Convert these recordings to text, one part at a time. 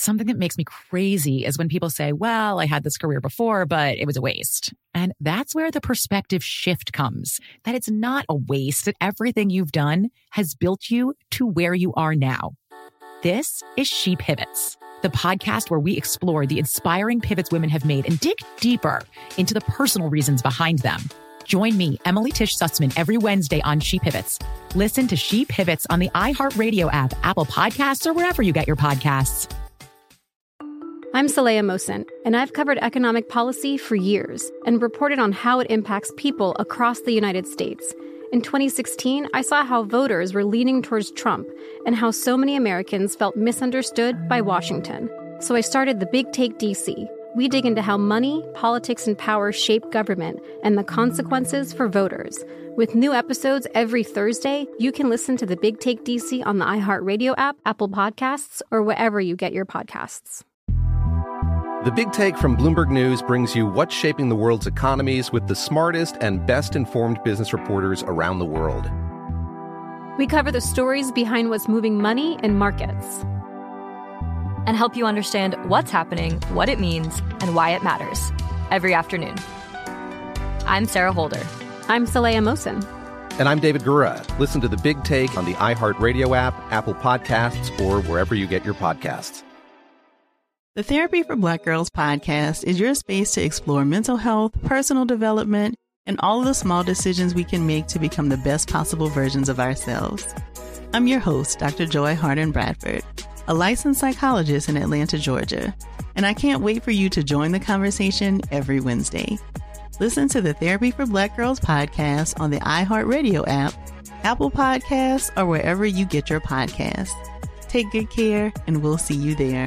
something that makes me crazy is when people say, well, I had this career before, but it was a waste. And that's where the perspective shift comes, that it's not a waste, that everything you've done has built you to where you are now. This is She Pivots, the podcast where we explore the inspiring pivots women have made and dig deeper into the personal reasons behind them. Join me, Emily Tish Sussman, every Wednesday on She Pivots. Listen to She Pivots on the iHeartRadio app, Apple Podcasts, or wherever you get your podcasts. I'm Saleha Mohsin, and I've covered economic policy for years and reported on how it impacts people across the United States. In 2016, I saw how voters were leaning towards Trump and how so many Americans felt misunderstood by Washington. So I started The Big Take DC. We dig into how money, politics, and power shape government and the consequences for voters. With new episodes every Thursday, you can listen to The Big Take DC on the iHeartRadio app, Apple Podcasts, or wherever you get your podcasts. The Big Take from Bloomberg News brings you what's shaping the world's economies with the smartest and best-informed business reporters around the world. We cover the stories behind what's moving money and markets, and help you understand what's happening, what it means, and why it matters every afternoon. I'm Sarah Holder. I'm Saleha Mohsin. And I'm David Gura. Listen to The Big Take on the iHeartRadio app, Apple Podcasts, or wherever you get your podcasts. The Therapy for Black Girls podcast is your space to explore mental health, personal development, and all of the small decisions we can make to become the best possible versions of ourselves. I'm your host, Dr. Joy Harden Bradford, a licensed psychologist in Atlanta, Georgia, and I can't wait for you to join the conversation every Wednesday. Listen to the Therapy for Black Girls podcast on the iHeartRadio app, Apple Podcasts, or wherever you get your podcasts. Take good care, and we'll see you there.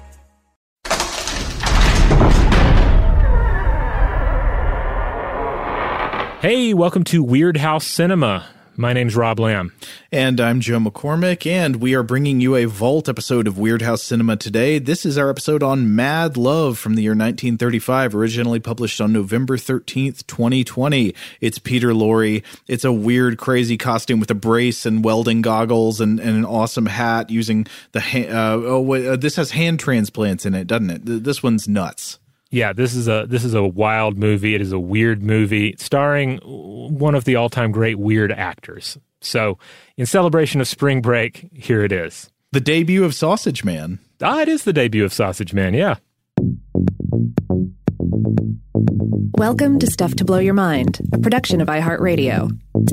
Hey, welcome to Weird House Cinema. My name's Rob Lamb. And I'm Joe McCormick, and we are bringing you a Vault episode of Weird House Cinema today. This is our episode on Mad Love from the year 1935, originally published on November 13th, 2020. It's Peter Lorre. It's a weird, crazy costume with a brace and welding goggles and an awesome hat using the this has hand transplants in it, doesn't it? This one's nuts. Yeah, this is a wild movie. It is a weird movie starring one of the all-time great weird actors. So, in celebration of spring break, here it is. The debut of Sausage Man. It is the debut of Sausage Man, yeah. Welcome to Stuff to Blow Your Mind, a production of iHeartRadio.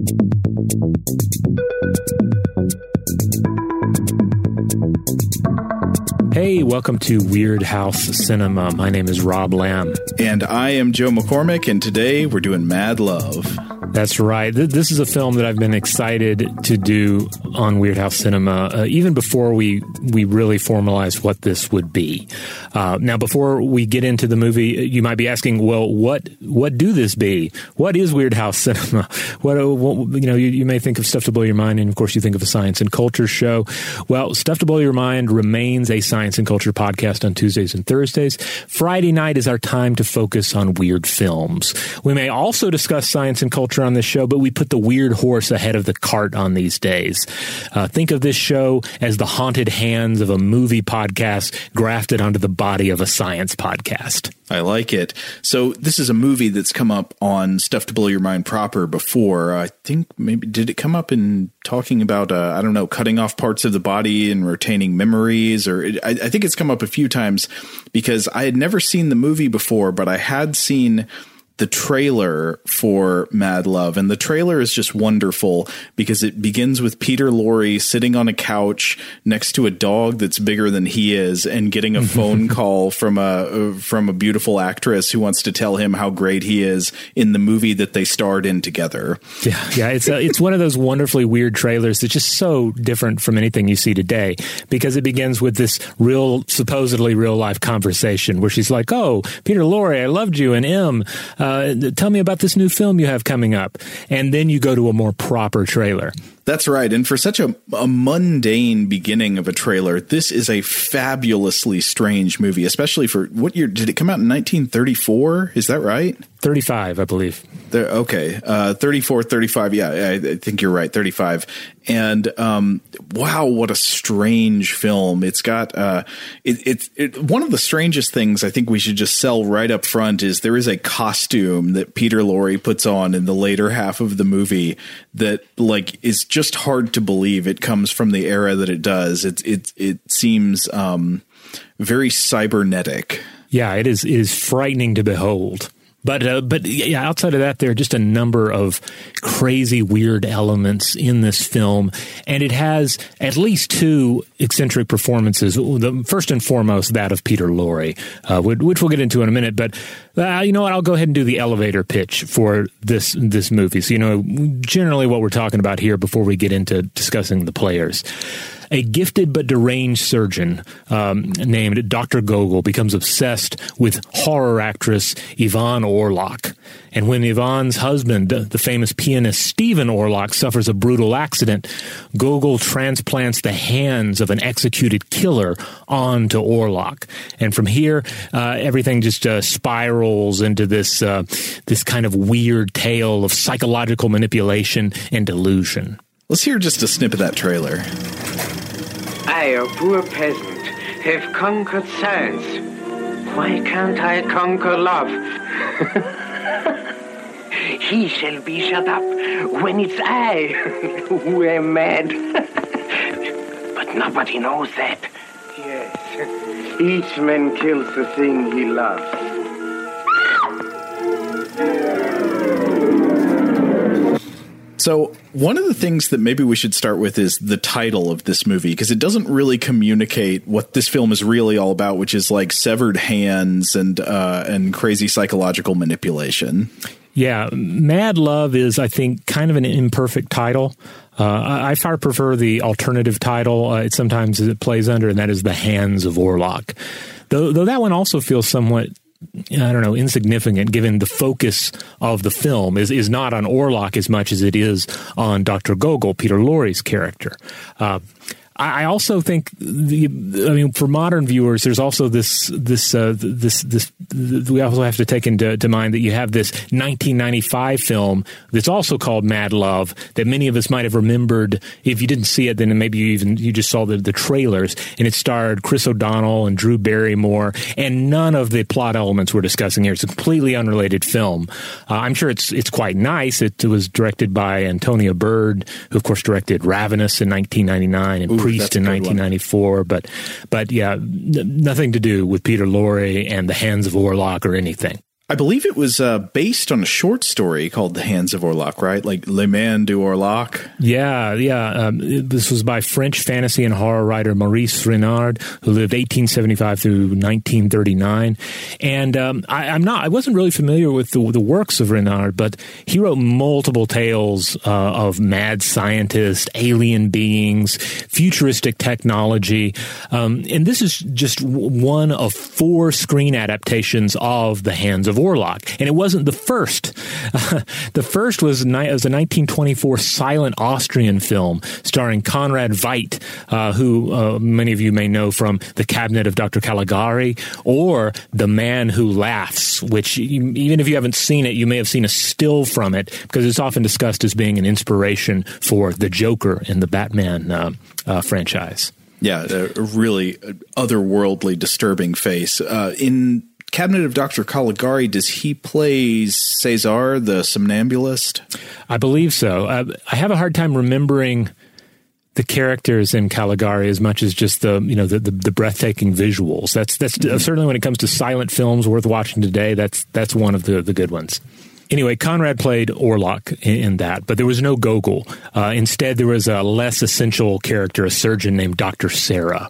Hey, welcome to Weird House Cinema. My name is Rob Lamb. And I am Joe McCormick, and today we're doing Mad Love. That's right. This is a film that I've been excited to do on Weird House Cinema, even before we really formalized what this would be. Now, before we get into the movie, you might be asking, well, what do this be? What is Weird House Cinema? You may think of Stuff to Blow Your Mind, and of course you think of a science and culture show. Well, Stuff to Blow Your Mind remains a science and culture podcast on Tuesdays and Thursdays. Friday night is our time to focus on weird films. We may also discuss science and culture on this show, but we put the weird horse ahead of the cart on these days. Think of this show as the haunted hands of a movie podcast grafted onto the body of a science podcast. I like it. So this is a movie that's come up on Stuff to Blow Your Mind proper before. I think maybe, did it come up in talking about, cutting off parts of the body and retaining memories? Or I think it's come up a few times because I had never seen the movie before, but I had seen the trailer for Mad Love. And the trailer is just wonderful because it begins with Peter Lorre sitting on a couch next to a dog that's bigger than he is and getting a phone call from a beautiful actress who wants to tell him how great he is in the movie that they starred in together. Yeah, it's one of those wonderfully weird trailers that's just so different from anything you see today because it begins with this supposedly real life conversation where she's like, "Oh, Peter Lorre, I loved you in M. Tell me about this new film you have coming up." And then you go to a more proper trailer. That's right. And for such a mundane beginning of a trailer, this is a fabulously strange movie, especially for what year did it come out in 1934? Is that right? 35, I believe. Okay. 34, 35. Yeah, I think you're right. 35. And wow, what a strange film. It's got one of the strangest things I think we should just sell right up front is there is a costume that Peter Lorre puts on in the later half of the movie that like is just hard to believe it comes from the era that it does. It seems very cybernetic. Yeah, it is frightening to behold. But yeah, outside of that, there are just a number of crazy, weird elements in this film, and it has at least two eccentric performances. First and foremost, that of Peter Lorre, which we'll get into in a minute. But you know what? I'll go ahead and do the elevator pitch for this movie. So generally what we're talking about here before we get into discussing the players. A gifted but deranged surgeon named Dr. Gogol becomes obsessed with horror actress Yvonne Orlok. And when Yvonne's husband, the famous pianist Stephen Orlok, suffers a brutal accident, Gogol transplants the hands of an executed killer onto Orlok. And from here, everything just spirals into this kind of weird tale of psychological manipulation and delusion. Let's hear just a snip of that trailer. I, a poor peasant, have conquered science. Why can't I conquer love? He shall be shut up when it's I who am mad. But nobody knows that. Yes, each man kills the thing he loves. So one of the things that maybe we should start with is the title of this movie, because it doesn't really communicate what this film is really all about, which is like severed hands and crazy psychological manipulation. Yeah, Mad Love is, I think, kind of an imperfect title. I far prefer the alternative title it plays under, and that is The Hands of Orlok. Though that one also feels somewhat, I don't know, insignificant, given the focus of the film is not on Orlok as much as it is on Dr. Gogol, Peter Lorre's character. I also think for modern viewers, there's also this we also have to take into mind that you have this 1995 film that's also called Mad Love that many of us might have remembered. If you didn't see it, then maybe you just saw the trailers, and it starred Chris O'Donnell and Drew Barrymore, and none of the plot elements we're discussing here. It's a completely unrelated film. I'm sure it's quite nice. It was directed by Antonia Bird, who of course directed Ravenous in 1999 and Priest in 1994, but yeah, nothing to do with Peter Lorre and The Hands of Orlok or anything. I believe it was based on a short story called The Hands of Orlok, right? Like Les Mains du Orlok. Yeah. This was by French fantasy and horror writer Maurice Renard, who lived 1875 through 1939. And I wasn't really familiar with the works of Renard, but he wrote multiple tales of mad scientists, alien beings, futuristic technology. And this is just one of 4 screen adaptations of The Hands of Orlok, and it wasn't the first. The first was a 1924 silent Austrian film starring Conrad Veidt, who many of you may know from The Cabinet of Dr. Caligari or The Man Who Laughs, which even if you haven't seen it, you may have seen a still from it because it's often discussed as being an inspiration for the Joker in the Batman franchise. Yeah, a really otherworldly, disturbing face. In Cabinet of Dr. Caligari, does he play Cesar, the somnambulist? I believe so. I have a hard time remembering the characters in Caligari as much as just the breathtaking visuals. That's certainly when it comes to silent films worth watching today. That's one of the good ones. Anyway, Conrad played Orlok in that, but there was no Gogol. Instead, there was a less essential character, a surgeon named Dr. Sarah.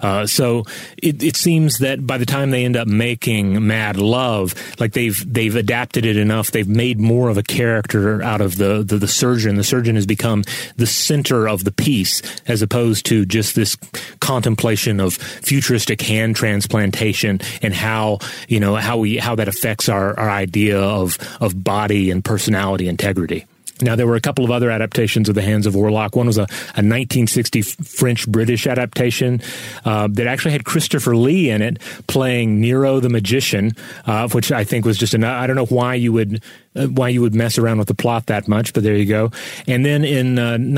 So it seems that by the time they end up making Mad Love, like they've adapted it enough, they've made more of a character out of the surgeon. The surgeon has become the center of the piece, as opposed to just this contemplation of futuristic hand transplantation and how that affects our idea of body and personality integrity. Now, there were a couple of other adaptations of The Hands of Orlac. One was a 1960 French-British adaptation that actually had Christopher Lee in it playing Nero the Magician, which I think was just I don't know why you would mess around with the plot that much, but there you go. And then in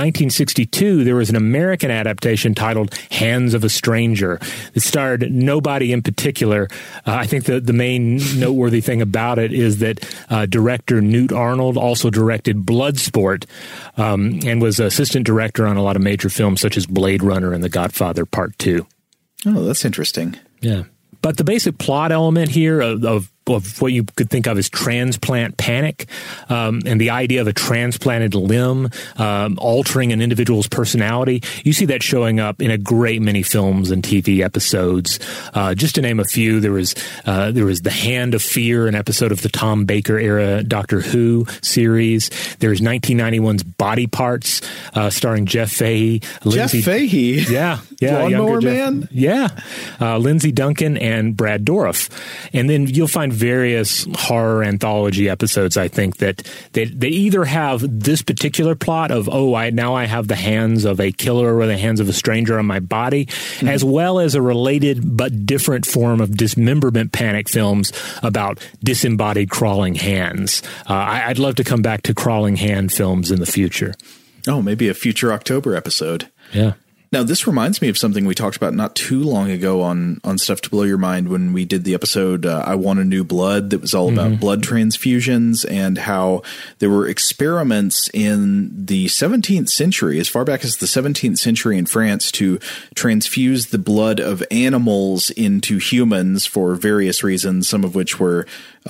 1962, there was an American adaptation titled Hands of a Stranger. It starred nobody in particular. I think the main noteworthy thing about it is that director Newt Arnold also directed Bloodsport and was assistant director on a lot of major films such as Blade Runner and The Godfather Part 2. Oh, that's interesting. Yeah. But the basic plot element here of what you could think of as transplant panic, and the idea of a transplanted limb altering an individual's personality, you see that showing up in a great many films and TV episodes. Just to name a few, there was The Hand of Fear, an episode of the Tom Baker era Doctor Who series. There's 1991's Body Parts, starring Jeff Fahey. Jeff Fahey? Yeah. Lawnmower Man? Yeah. Lindsay Duncan and Brad Dourif. And then you'll find various horror anthology episodes, I think, that they either have this particular plot of, now I have the hands of a killer or the hands of a stranger on my body, as well as a related but different form of dismemberment panic films about disembodied crawling hands. I'd love to come back to crawling hand films in the future. Oh, maybe a future October episode. Yeah. Now, this reminds me of something we talked about not too long ago on Stuff to Blow Your Mind when we did the episode I Want a New Blood, that was all about blood transfusions and how there were experiments in the 17th century, as far back as the 17th century in France, to transfuse the blood of animals into humans for various reasons, some of which were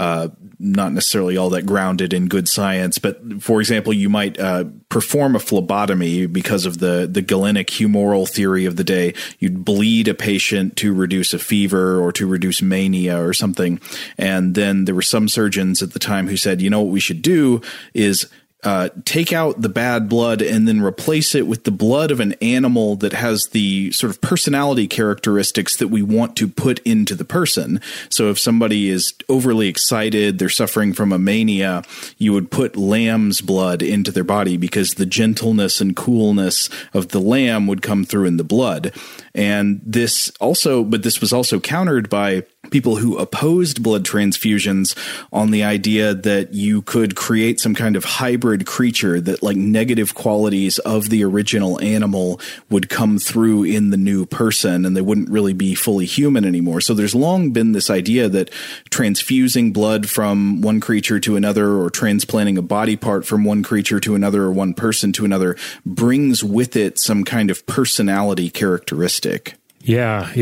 not necessarily all that grounded in good science. But, for example, you might perform a phlebotomy because of the Galenic humoral theory of the day. You'd bleed a patient to reduce a fever or to reduce mania or something. And then there were some surgeons at the time who said, what we should do is take out the bad blood and then replace it with the blood of an animal that has the sort of personality characteristics that we want to put into the person. So if somebody is overly excited, they're suffering from a mania, you would put lamb's blood into their body because the gentleness and coolness of the lamb would come through in the blood. And this was also countered by people who opposed blood transfusions on the idea that you could create some kind of hybrid creature, that like negative qualities of the original animal would come through in the new person and they wouldn't really be fully human anymore. So there's long been this idea that transfusing blood from one creature to another, or transplanting a body part from one creature to another or one person to another, brings with it some kind of personality characteristic. Yeah.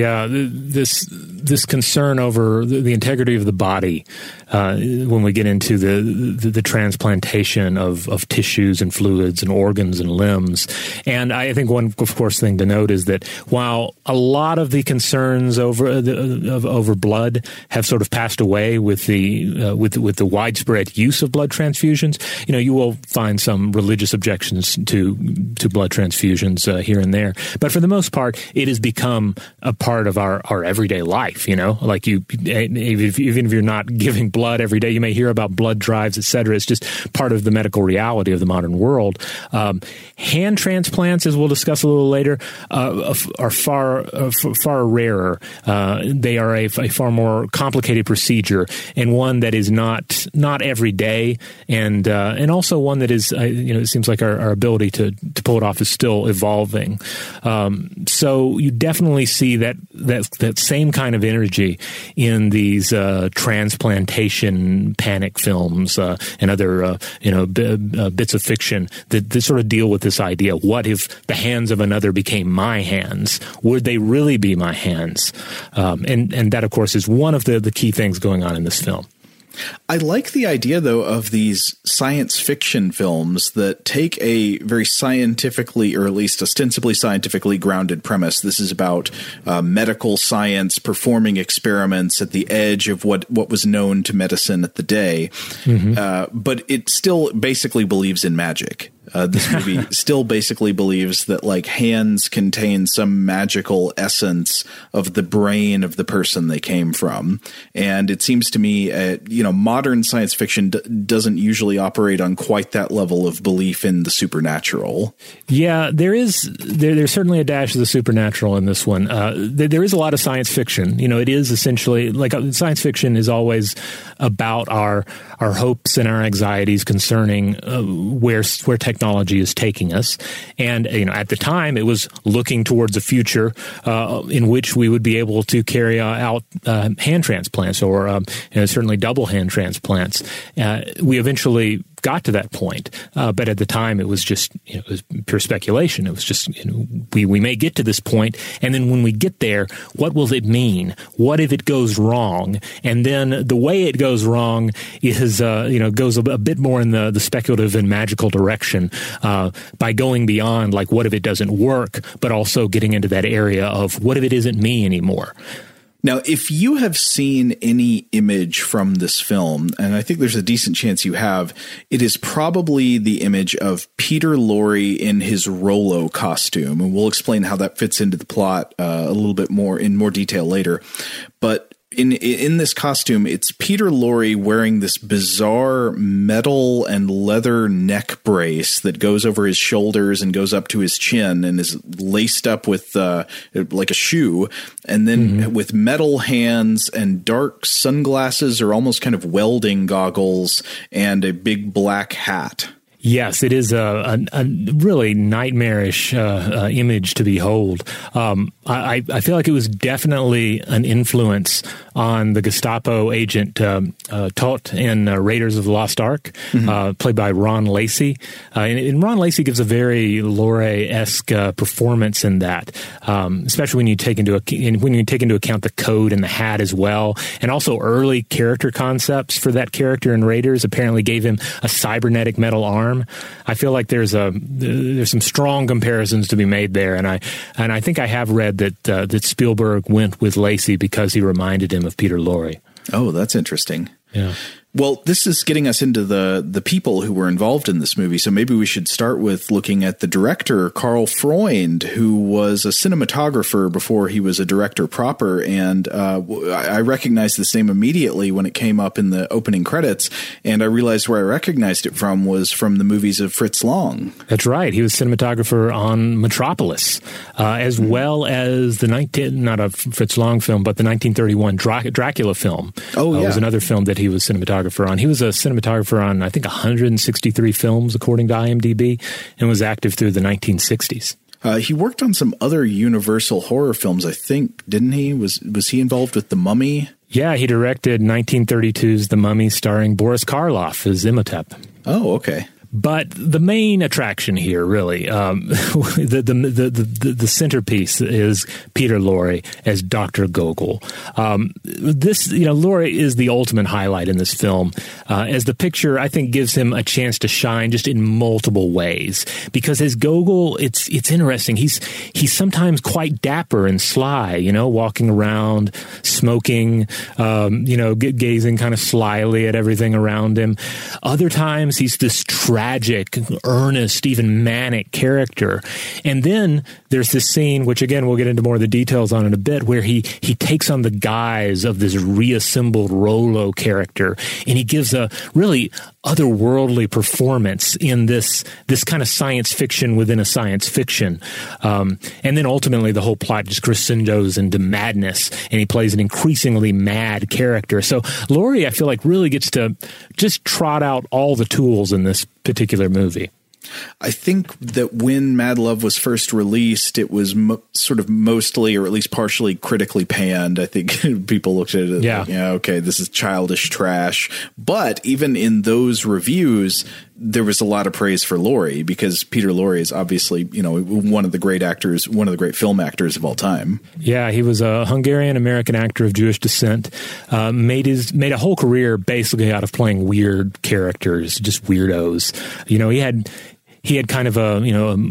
This concern over the integrity of the body when we get into the transplantation of tissues and fluids and organs and limbs. And I think one, of course, thing to note is that while a lot of the concerns over blood have sort of passed away with the widespread use of blood transfusions, you will find some religious objections to blood transfusions here and there. But for the most part, it has become a part of our everyday life, like even if you're not giving blood every day, you may hear about blood drives, et cetera. It's just part of the medical reality of the modern world. Hand transplants, as we'll discuss a little later, are far rarer. They are a far more complicated procedure, and one that is not every day, and also one that is, it seems like our ability to pull it off is still evolving. So you definitely see that same kind of energy in these transplantation panic films and other bits of fiction that sort of deal with this idea: what if the hands of another became my hands? Would they really be my hands? And that, of course, is one of the key things going on in this film. I like the idea, though, of these science fiction films that take a very scientifically, or at least ostensibly scientifically grounded premise. This is about medical science performing experiments at the edge of what was known to medicine at the day. But it still basically believes in magic. This movie still basically believes that like hands contain some magical essence of the brain of the person they came from. And it seems to me, modern science fiction doesn't usually operate on quite that level of belief in the supernatural. Yeah, there's certainly a dash of the supernatural in this one. There is a lot of science fiction. It is essentially like science fiction is always about our hopes and our anxieties concerning where technology is taking us. And, at the time it was looking towards a future in which we would be able to carry out hand transplants or certainly double hand transplants. We eventually got to that point, but at the time it was just it was pure speculation. It was just we may get to this point, and then when we get there, what will it mean? What if it goes wrong? And then the way it goes wrong is goes a bit more in the speculative and magical direction by going beyond like what if it doesn't work, but also getting into that area of what if it isn't me anymore. Now, if you have seen any image from this film, and I think there's a decent chance you have, it is probably the image of Peter Lorre in his Rollo costume. And we'll explain how that fits into the plot a little bit more in more detail later. But in this costume, it's Peter Lorre wearing this bizarre metal and leather neck brace that goes over his shoulders and goes up to his chin and is laced up with like a shoe, and then with metal hands and dark sunglasses or almost kind of welding goggles and a big black hat. Yes, it is a really nightmarish image to behold. I feel like it was definitely an influence on the Gestapo agent Todt in Raiders of the Lost Ark, played by Ron Lacey. And Ron Lacey gives a very Lorre-esque performance in that, especially when you take into account the code and the hat as well, and also early character concepts for that character in Raiders apparently gave him a cybernetic metal arm. I feel like there's some strong comparisons to be made there, and I think I have read that Spielberg went with Lacey because he reminded him of Peter Lorre. Oh, that's interesting. Yeah. Well, this is getting us into the people who were involved in this movie, so maybe we should start with looking at the director, Karl Freund, who was a cinematographer before he was a director proper, and I recognized this name immediately when it came up in the opening credits, and I realized where I recognized it was from the movies of Fritz Lang. That's right. He was cinematographer on Metropolis, as well as not a Fritz Lang film, but the 1931 Dracula film. Oh, yeah. Was another film that he was cinematographer on. He was a cinematographer on, I think, 163 films, according to IMDb, and was active through the 1960s. He worked on some other Universal horror films, I think, didn't he? Was he involved with The Mummy? Yeah, he directed 1932's The Mummy, starring Boris Karloff as Imhotep. Oh, okay. But the main attraction here, really, the centerpiece is Peter Lorre as Dr. Gogol. Lorre is the ultimate highlight in this film, as the picture, I think, gives him a chance to shine just in multiple ways. Because as Gogol, it's interesting. He's sometimes quite dapper and sly, walking around, smoking, gazing kind of slyly at everything around him. Other times, he's this tragic, earnest, even manic character. And then there's this scene, which again, we'll get into more of the details on in a bit, where he takes on the guise of this reassembled Rollo character, and he gives a really otherworldly performance in this kind of science fiction within a science fiction. And then ultimately the whole plot just crescendos into madness, and he plays an increasingly mad character. So Lorre, I feel like, really gets to just trot out all the tools in this particular movie. I think that when Mad Love was first released, it was sort of mostly, or at least partially, critically panned. I think people looked at it like, okay, this is childish trash. But even in those reviews, there was a lot of praise for Lorre, because Peter Lorre is obviously, one of the great actors, one of the great film actors of all time. Yeah, he was a Hungarian-American actor of Jewish descent, made a whole career basically out of playing weird characters, just weirdos. he had kind of a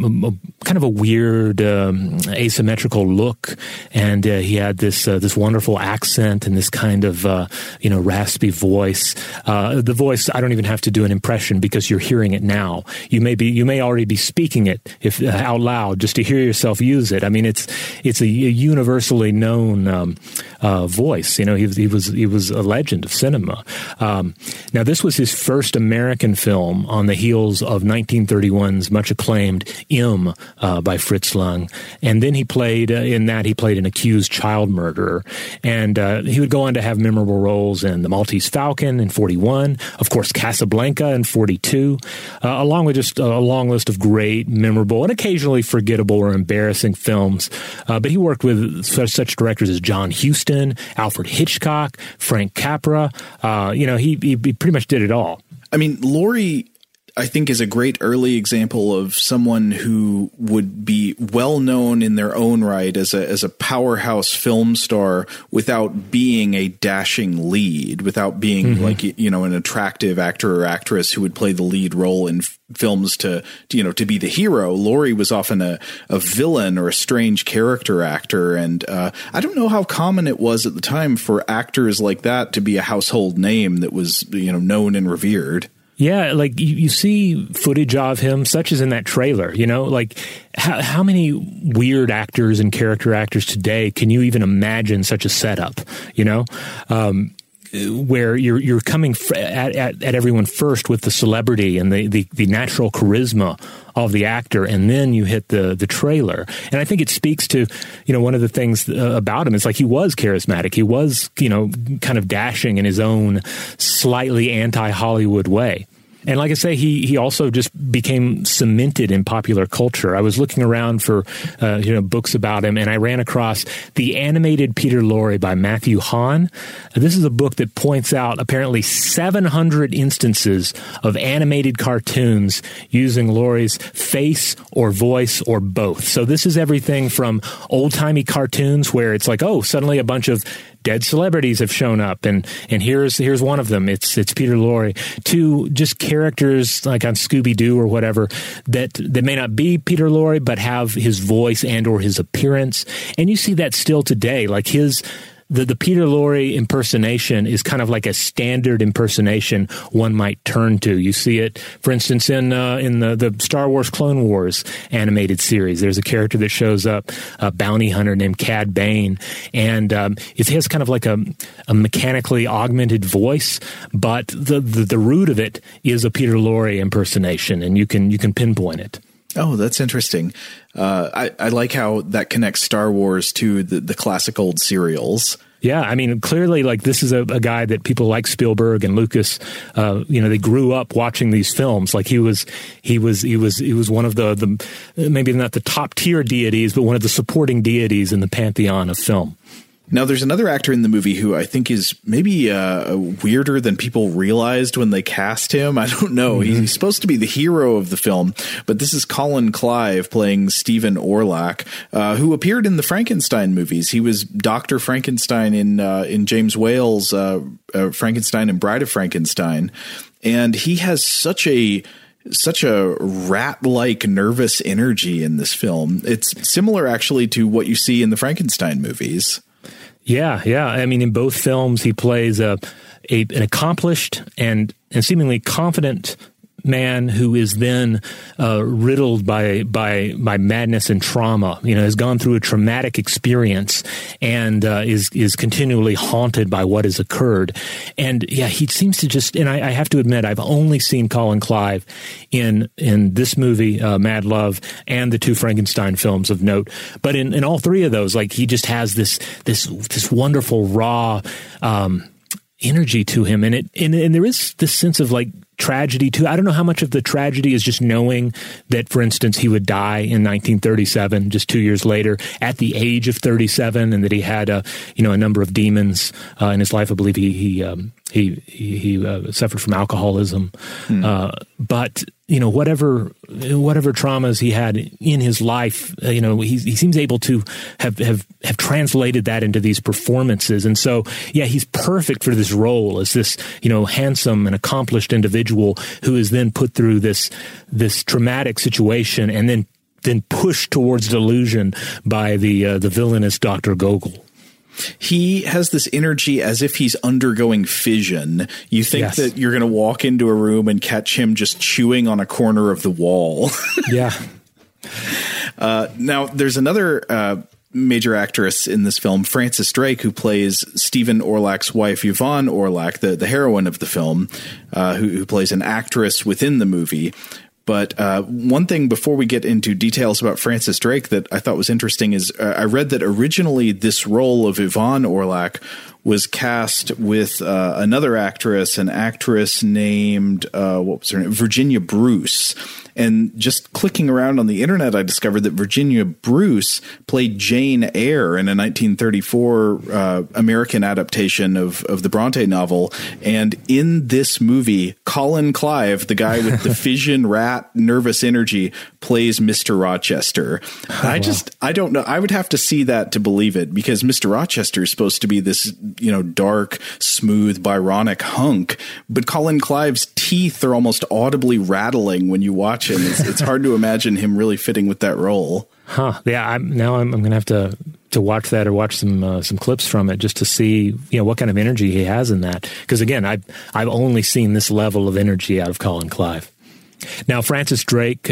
weird asymmetrical look, and he had this wonderful accent and this kind of raspy voice. The voice, I don't even have to do an impression because you're hearing it now. You may already be speaking it out loud just to hear yourself use it. I mean, it's a universally known voice. He was a legend of cinema. Now, this was his first American film on the heels of 1931's much acclaimed M by Fritz Lang, and then he played an accused child murderer, and he would go on to have memorable roles in The Maltese Falcon in 41, of course Casablanca in 42, along with just a long list of great, memorable, and occasionally forgettable or embarrassing films. But he worked with such directors as John Huston, Alfred Hitchcock, Frank Capra. He pretty much did it all. I mean, Laurie, I think, is a great early example of someone who would be well known in their own right as a powerhouse film star without being a dashing lead, without being an attractive actor or actress who would play the lead role in films to be the hero. Laurie was often a villain or a strange character actor. And I don't know how common it was at the time for actors like that to be a household name that was, known and revered. Yeah, like you see footage of him, such as in that trailer, like how many weird actors and character actors today can you even imagine such a setup, where you're coming at everyone first with the celebrity and the natural charisma of the actor, and then you hit the trailer. And I think it speaks to, one of the things about him is like he was charismatic. He was, kind of dashing in his own slightly anti-Hollywood way. And like I say, he also just became cemented in popular culture. I was looking around for, books about him, and I ran across The Animated Peter Lorre by Matthew Hahn. This is a book that points out apparently 700 instances of animated cartoons using Lorre's face or voice or both. So this is everything from old-timey cartoons where it's like, oh, suddenly a bunch of dead celebrities have shown up, and here's one of them. It's Peter Lorre. To just characters like on Scooby-Doo or whatever that may not be Peter Lorre but have his voice and or his appearance. And you see that still today. Like the Peter Lorre impersonation is kind of like a standard impersonation one might turn to. You see it, for instance, in the Star Wars Clone Wars animated series. There's a character that shows up, a bounty hunter named Cad Bane, and it has kind of like a mechanically augmented voice, but the root of it is a Peter Lorre impersonation, and you can pinpoint it. Oh, that's interesting. I like how that connects Star Wars to the classic old serials. Yeah, I mean, clearly, like, this is a guy that people like Spielberg and Lucas, they grew up watching these films. Like he was one of the maybe not the top tier deities, but one of the supporting deities in the pantheon of film. Now, there's another actor in the movie who I think is maybe weirder than people realized when they cast him. I don't know. Mm-hmm. He's supposed to be the hero of the film, but this is Colin Clive playing Stephen Orlac, who appeared in the Frankenstein movies. He was Dr. Frankenstein in James Whale's Frankenstein and Bride of Frankenstein, and he has such a rat-like nervous energy in this film. It's similar, actually, to what you see in the Frankenstein movies. Yeah. I mean, in both films, he plays an accomplished and seemingly confident man who is then riddled by madness and trauma. Has gone through a traumatic experience and is continually haunted by what has occurred. And yeah, he seems to just. And I have to admit, I've only seen Colin Clive in this movie, Mad Love, and the two Frankenstein films of note. But in all three of those, like, he just has this wonderful raw energy to him, and there is this sense of like tragedy too. I don't know how much of the tragedy is just knowing that, for instance, he would die in 1937, just 2 years later, at the age of 37, and that he had a number of demons in his life. I believe he suffered from alcoholism, but whatever traumas he had in his life, he seems able to have translated that into these performances. And so, yeah, he's perfect for this role as this, handsome and accomplished individual who is then put through this traumatic situation and then pushed towards delusion by the villainous Dr. Gogol. He has this energy as if he's undergoing fission. You think that you're going to walk into a room and catch him just chewing on a corner of the wall. Yeah. Now, there's another major actress in this film, Frances Drake, who plays Stephen Orlak's wife, Yvonne Orlak, the heroine of the film, who plays an actress within the movie. But one thing before we get into details about Frances Drake that I thought was interesting is I read that originally this role of Yvonne Orlak was cast with another actress, an actress named, what was her name? Virginia Bruce. And just clicking around on the internet, I discovered that Virginia Bruce played Jane Eyre in a 1934 American adaptation of the Bronte novel. And in this movie, Colin Clive, the guy with the fission rat nervous energy, plays Mr. Rochester. I don't know. I would have to see that to believe it, because Mr. Rochester is supposed to be this, dark, smooth, Byronic hunk. But Colin Clive's teeth are almost audibly rattling when you watch him. It's hard to imagine him really fitting with that role. Huh. Yeah. I'm going to have to watch that or watch some clips from it just to see, what kind of energy he has in that. Because again, I've only seen this level of energy out of Colin Clive. Now, Frances Drake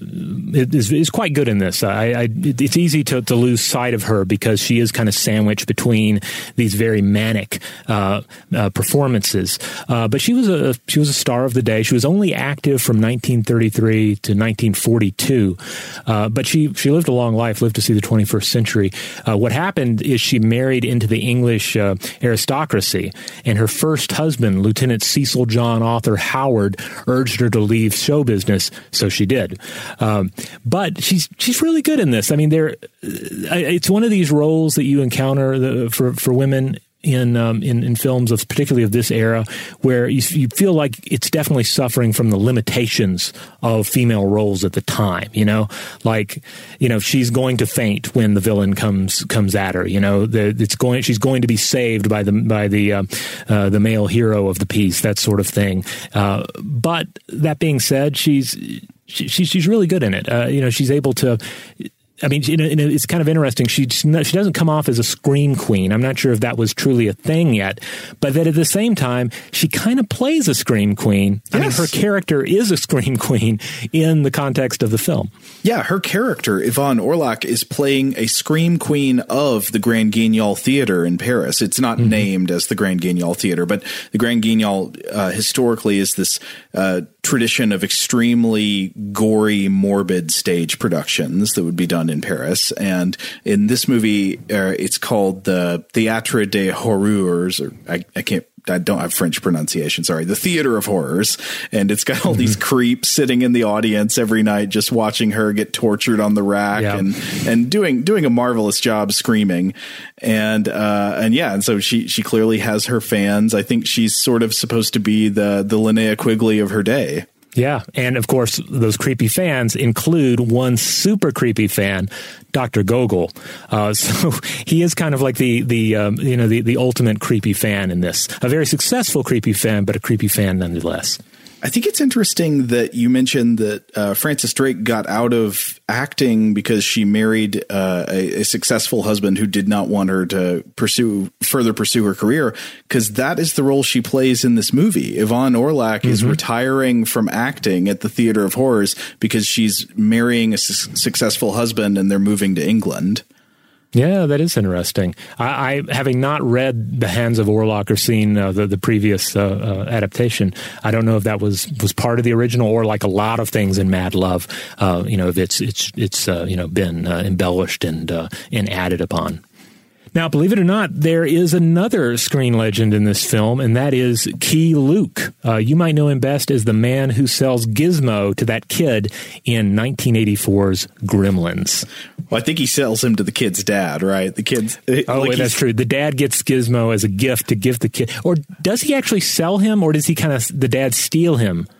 is quite good in this. It's easy to lose sight of her because she is kind of sandwiched between these very manic performances. But she was a star of the day. She was only active from 1933 to 1942, but she lived a long life, lived to see the 21st century. What happened is she married into the English aristocracy, and her first husband, Lieutenant Cecil John Arthur Howard, urged her to leave show business, so she did. But she's really good in this. I mean, it's one of these roles that you encounter for women in films of particularly of this era, where you feel like it's definitely suffering from the limitations of female roles at the time. She's going to faint when the villain comes at her. She's going to be saved by the male hero of the piece, that sort of thing. But that being said, she's really good in it. She's able to. I mean, it's kind of interesting. She doesn't come off as a scream queen. I'm not sure if that was truly a thing yet, but that at the same time, she kind of plays a scream queen. Yes. I mean, her character is a scream queen in the context of the film. Yeah, her character, Yvonne Orlak, is playing a scream queen of the Grand Guignol Theater in Paris. It's not named as the Grand Guignol Theater, but the Grand Guignol historically is this tradition of extremely gory, morbid stage productions that would be done in Paris. And in this movie, it's called the Théâtre des Horreurs, or I don't have French pronunciation. Sorry. The Theater of Horrors. And it's got all these creeps sitting in the audience every night, just watching her get tortured on the rack and doing a marvelous job screaming. And so she clearly has her fans. I think she's sort of supposed to be the Linnea Quigley of her day. Yeah. And of course, those creepy fans include one super creepy fan, Dr. Gogol. So he is kind of like the ultimate creepy fan in this. A very successful creepy fan, but a creepy fan nonetheless. I think it's interesting that you mentioned that Frances Drake got out of acting because she married a successful husband who did not want her to further pursue her career, because that is the role she plays in this movie. Yvonne Orlak is retiring from acting at the Theater of Horrors because she's marrying a successful husband and they're moving to England. Yeah, that is interesting. I having not read The Hands of Orlak or seen the previous adaptation, I don't know if that was part of the original or like a lot of things in Mad Love, if it's been embellished and added upon. Now, believe it or not, there is another screen legend in this film, and that is Key Luke. You might know him best as the man who sells Gizmo to that kid in 1984's Gremlins. Well, I think he sells him to the kid's dad, right? The kid's... that's true. The dad gets Gizmo as a gift to give the kid. Or does he actually sell him, or does he the dad steal him?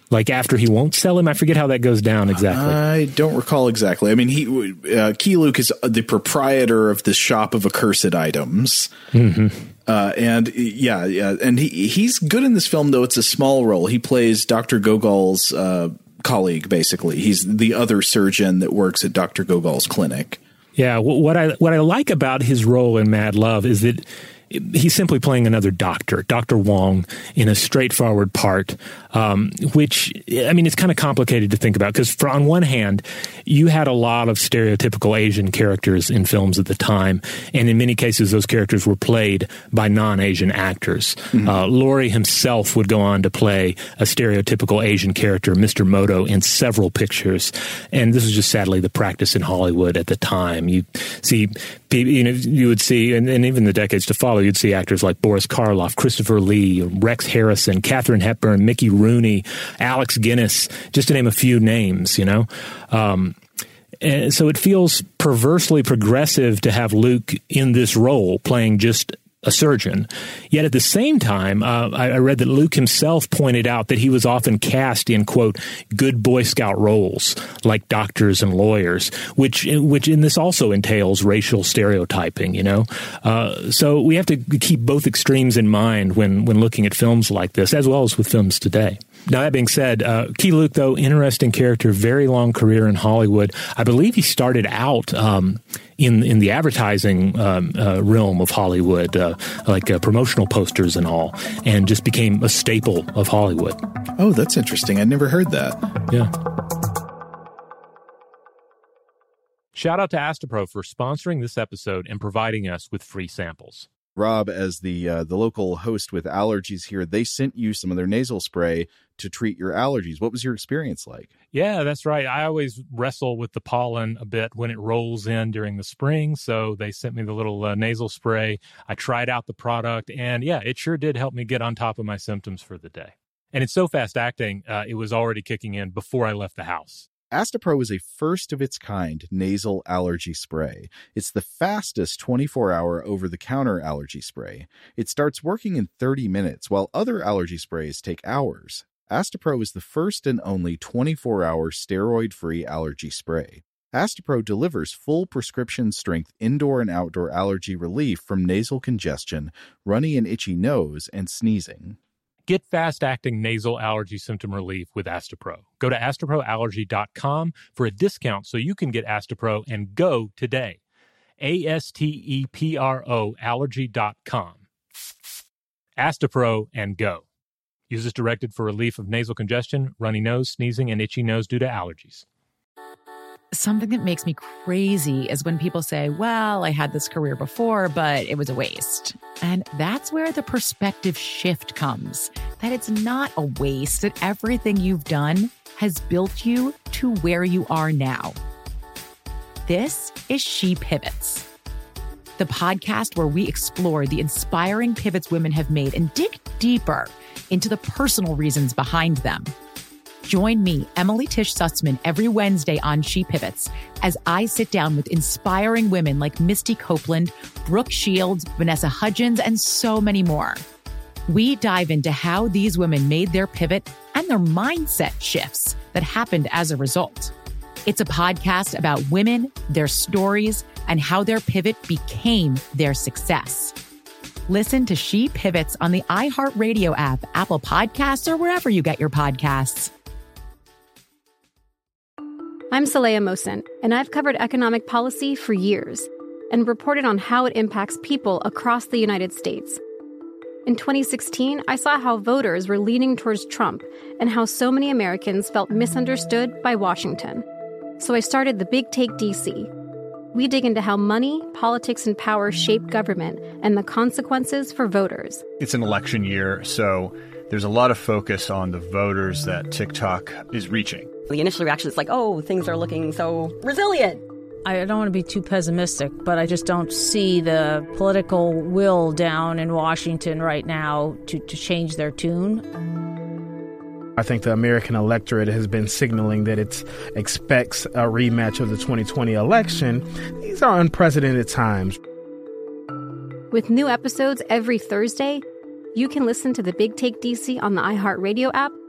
Like after he won't sell him? I forget how that goes down exactly. I don't recall exactly. I mean, Key Luke is the proprietor of the shop of accursed items. Mm-hmm. And he's good in this film, though it's a small role. He plays Dr. Gogol's colleague, basically. He's the other surgeon that works at Dr. Gogol's clinic. Yeah, what I like about his role in Mad Love is that he's simply playing another doctor, Dr. Wong, in a straightforward part, which, I mean, it's kind of complicated to think about because on one hand, you had a lot of stereotypical Asian characters in films at the time, and in many cases, those characters were played by non-Asian actors. Mm-hmm. Laurie himself would go on to play a stereotypical Asian character, Mr. Moto, in several pictures, and this was just sadly the practice in Hollywood at the time. You see, you would see, and even the decades to follow, you'd see actors like Boris Karloff, Christopher Lee, Rex Harrison, Katharine Hepburn, Mickey Rooney, Alex Guinness, just to name a few names, you know. And so it feels perversely progressive to have Luke in this role playing just a surgeon. Yet at the same time, I read that Luke himself pointed out that he was often cast in, quote, good Boy Scout roles like doctors and lawyers, which in this also entails racial stereotyping, you know? So we have to keep both extremes in mind when looking at films like this, as well as with films today. Now, that being said, Key Luke, though, interesting character, very long career in Hollywood. I believe he started out in the advertising realm of Hollywood, like promotional posters and all, and just became a staple of Hollywood. Oh, that's interesting. I'd never heard that. Yeah. Shout out to Astepro for sponsoring this episode and providing us with free samples. Rob, as the local host with allergies here, they sent you some of their nasal spray to treat your allergies. What was your experience like? Yeah, that's right. I always wrestle with the pollen a bit when it rolls in during the spring, so they sent me the little nasal spray. I tried out the product, and yeah, it sure did help me get on top of my symptoms for the day. And it's so fast-acting, it was already kicking in before I left the house. Astepro is a first-of-its-kind nasal allergy spray. It's the fastest 24-hour over-the-counter allergy spray. It starts working in 30 minutes, while other allergy sprays take hours. Astepro is the first and only 24-hour steroid-free allergy spray. Astepro delivers full prescription-strength indoor and outdoor allergy relief from nasal congestion, runny and itchy nose, and sneezing. Get fast-acting nasal allergy symptom relief with Astepro. Go to asteproallergy.com for a discount so you can get Astepro and go today. ASTEPRO allergy.com. Astepro and go. Use as directed for relief of nasal congestion, runny nose, sneezing, and itchy nose due to allergies. Something that makes me crazy is when people say, well, I had this career before, but it was a waste. And that's where the perspective shift comes, that it's not a waste, that everything you've done has built you to where you are now. This is She Pivots, the podcast where we explore the inspiring pivots women have made and dig deeper into the personal reasons behind them. Join me, Emily Tish Sussman, every Wednesday on She Pivots as I sit down with inspiring women like Misty Copeland, Brooke Shields, Vanessa Hudgens, and so many more. We dive into how these women made their pivot and their mindset shifts that happened as a result. It's a podcast about women, their stories, and how their pivot became their success. Listen to She Pivots on the iHeartRadio app, Apple Podcasts, or wherever you get your podcasts. I'm Saleha Mohsin, and I've covered economic policy for years and reported on how it impacts people across the United States. In 2016, I saw how voters were leaning towards Trump and how so many Americans felt misunderstood by Washington. So I started The Big Take DC. We dig into how money, politics, and power shape government and the consequences for voters. It's an election year, so there's a lot of focus on the voters that TikTok is reaching. The initial reaction is like, oh, things are looking so resilient. I don't want to be too pessimistic, but I just don't see the political will down in Washington right now to change their tune. I think the American electorate has been signaling that it expects a rematch of the 2020 election. These are unprecedented times. With new episodes every Thursday, you can listen to The Big Take DC on the iHeartRadio app,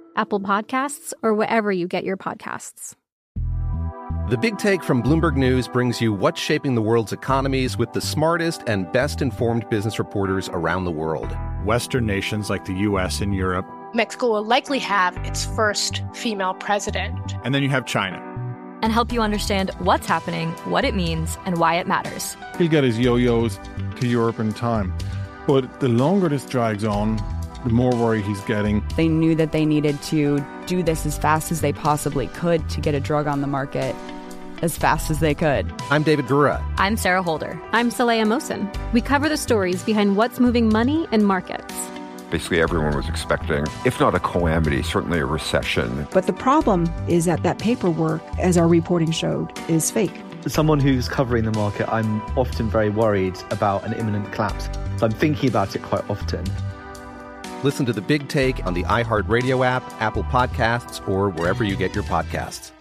Apple Podcasts, or wherever you get your podcasts. The Big Take from Bloomberg News brings you what's shaping the world's economies with the smartest and best-informed business reporters around the world. Western nations like the U.S. and Europe. Mexico will likely have its first female president. And then you have China. And help you understand what's happening, what it means, and why it matters. He'll get his yo-yos to Europe in time. But the longer this drags on, the more worry he's getting. They knew that they needed to do this as fast as they possibly could to get a drug on the market as fast as they could. I'm David Gura. I'm Sarah Holder. I'm Saleha Mohsin. We cover the stories behind what's moving money and markets. Basically, everyone was expecting, if not a calamity, certainly a recession. But the problem is that paperwork, as our reporting showed, is fake. As someone who's covering the market, I'm often very worried about an imminent collapse. So I'm thinking about it quite often. Listen to The Big Take on the iHeartRadio app, Apple Podcasts, or wherever you get your podcasts.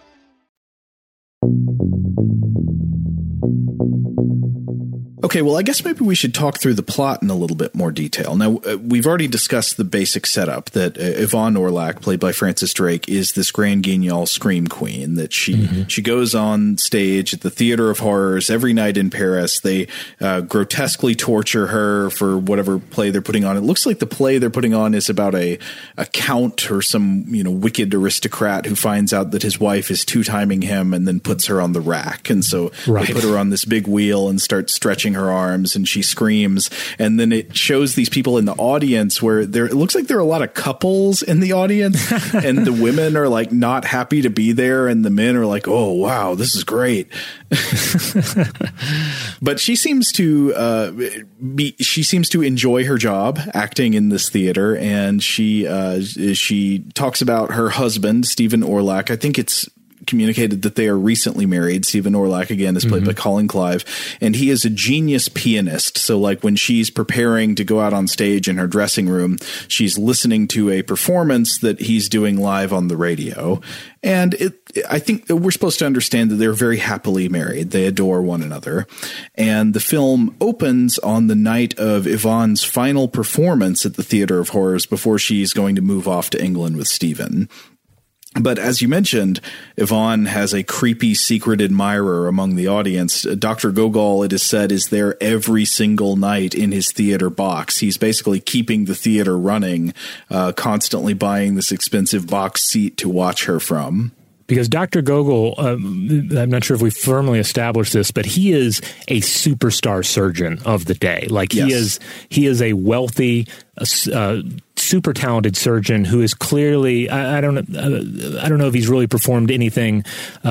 Okay, well, I guess maybe we should talk through the plot in a little bit more detail. Now, we've already discussed the basic setup that Yvonne Orlac, played by Frances Drake, is this grand guignol scream queen, that she goes on stage at the Theater of Horrors every night in Paris. They grotesquely torture her for whatever play they're putting on. It looks like the play they're putting on is about a count or some, wicked aristocrat who finds out that his wife is two-timing him and then puts her on the rack. And so they put her on this big wheel and start stretching her arms, and she screams. And then it shows these people in the audience where it looks like there are a lot of couples in the audience, and the women are like not happy to be there, and the men are like, oh wow, this is great. But she seems to enjoy her job acting in this theater, and she talks about her husband, Stephen Orlac. I think it's communicated that they are recently married. Stephen Orlac, again, is played by Colin Clive, and he is a genius pianist. So like when she's preparing to go out on stage in her dressing room, she's listening to a performance that he's doing live on the radio. And I think we're supposed to understand that they're very happily married. They adore one another. And the film opens on the night of Yvonne's final performance at the Theater of Horrors before she's going to move off to England with Stephen. But as you mentioned, Yvonne has a creepy secret admirer among the audience. Dr. Gogol, it is said, is there every single night in his theater box. He's basically keeping the theater running, constantly buying this expensive box seat to watch her from. Because Dr. Gogol, I'm not sure if we firmly established this, but he is a superstar surgeon of the day. Like he is a wealthy, super talented surgeon who is clearly, I don't know if he's really performed anything,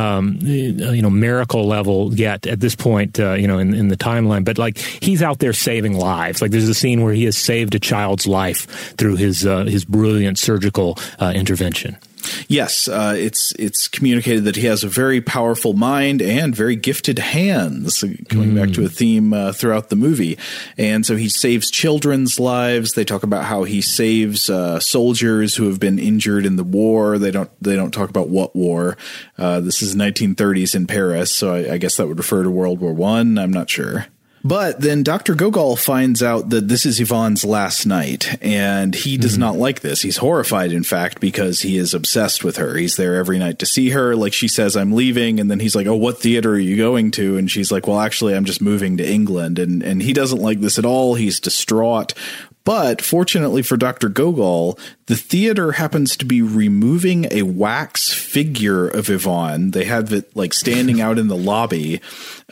miracle level yet at this point, in the timeline. But like he's out there saving lives. Like there's a scene where he has saved a child's life through his brilliant surgical intervention. Yes, it's communicated that he has a very powerful mind and very gifted hands, going back to a theme throughout the movie. And so he saves children's lives. They talk about how he saves soldiers who have been injured in the war. They don't talk about what war. This is 1930s in Paris, so I guess that would refer to World War I. I'm not sure. But then Dr. Gogol finds out that this is Yvonne's last night, and he does not like this. He's horrified, in fact, because he is obsessed with her. He's there every night to see her. Like she says, I'm leaving. And then he's like, oh, what theater are you going to? And she's like, well, actually, I'm just moving to England. And he doesn't like this at all. He's distraught. But fortunately for Dr. Gogol, the theater happens to be removing a wax figure of Yvonne. They have it like standing out in the lobby,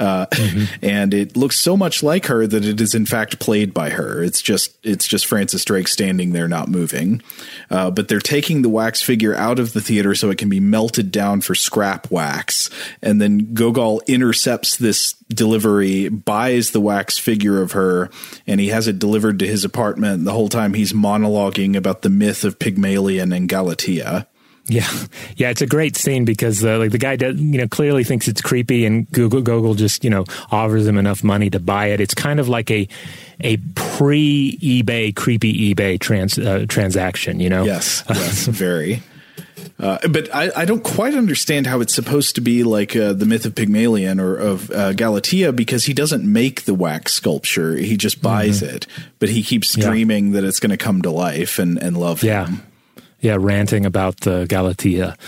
and it looks so much like her that it is in fact played by her. It's just Frances Drake standing there not moving. But they're taking the wax figure out of the theater so it can be melted down for scrap wax. And then Gogol intercepts this delivery, buys the wax figure of her, and he has it delivered to his apartment. The whole time he's monologuing about the myth of Pygmalion and Galatea. Yeah, it's a great scene because the guy does, clearly thinks it's creepy, and Gogol just offers him enough money to buy it. It's kind of like a pre-eBay creepy eBay transaction. Yes, very. But I don't quite understand how it's supposed to be like the myth of Pygmalion or of Galatea, because he doesn't make the wax sculpture. He just buys it. But he keeps dreaming that it's going to come to life and love him. ranting about the Galatea.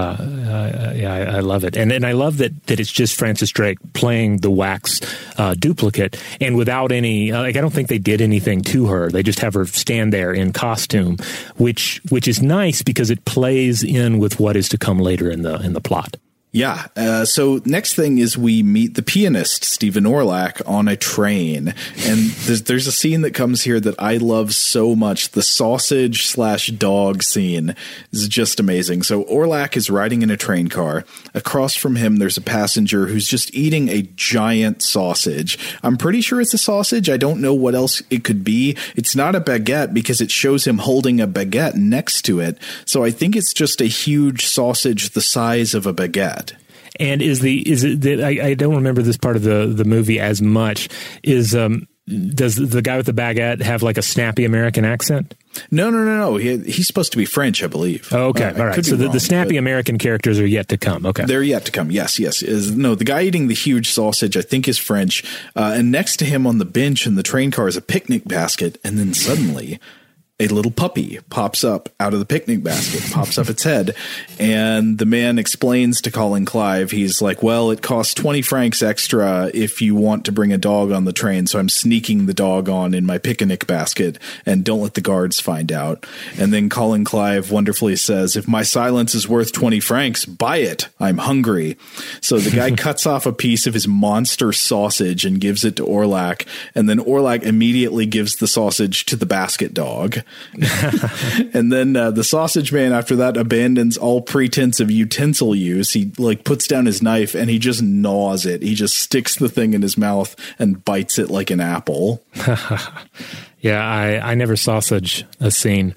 I love it. And I love that it's just Francis Drake playing the wax duplicate, and without any, I don't think they did anything to her. They just have her stand there in costume, which is nice because it plays in with what is to come later in the plot. Yeah. So next thing is we meet the pianist, Stephen Orlak, on a train. And there's a scene that comes here that I love so much. The sausage/dog scene is just amazing. So Orlak is riding in a train car. Across from him, there's a passenger who's just eating a giant sausage. I'm pretty sure it's a sausage. I don't know what else it could be. It's not a baguette because it shows him holding a baguette next to it. So I think it's just a huge sausage the size of a baguette. And I don't remember this part of the movie as much. Does the guy with the baguette have like a snappy American accent? No. He's supposed to be French, I believe. Oh, okay. All right. So the snappy American characters are yet to come. Okay. They're yet to come. Yes. The guy eating the huge sausage, I think, is French. And next to him on the bench in the train car is a picnic basket. And then suddenly a little puppy pops up out of the picnic basket, pops up its head, and the man explains to Colin Clive, he's like, well, it costs 20 francs extra if you want to bring a dog on the train, so I'm sneaking the dog on in my picnic basket, and don't let the guards find out. And then Colin Clive wonderfully says, if my silence is worth 20 francs, buy it. I'm hungry. So the guy cuts off a piece of his monster sausage and gives it to Orlak, and then Orlak immediately gives the sausage to the basket dog. And then the sausage man after that abandons all pretense of utensil use. He puts down his knife and he just gnaws it. He just sticks the thing in his mouth and bites it like an apple. Yeah, I never sausage a scene.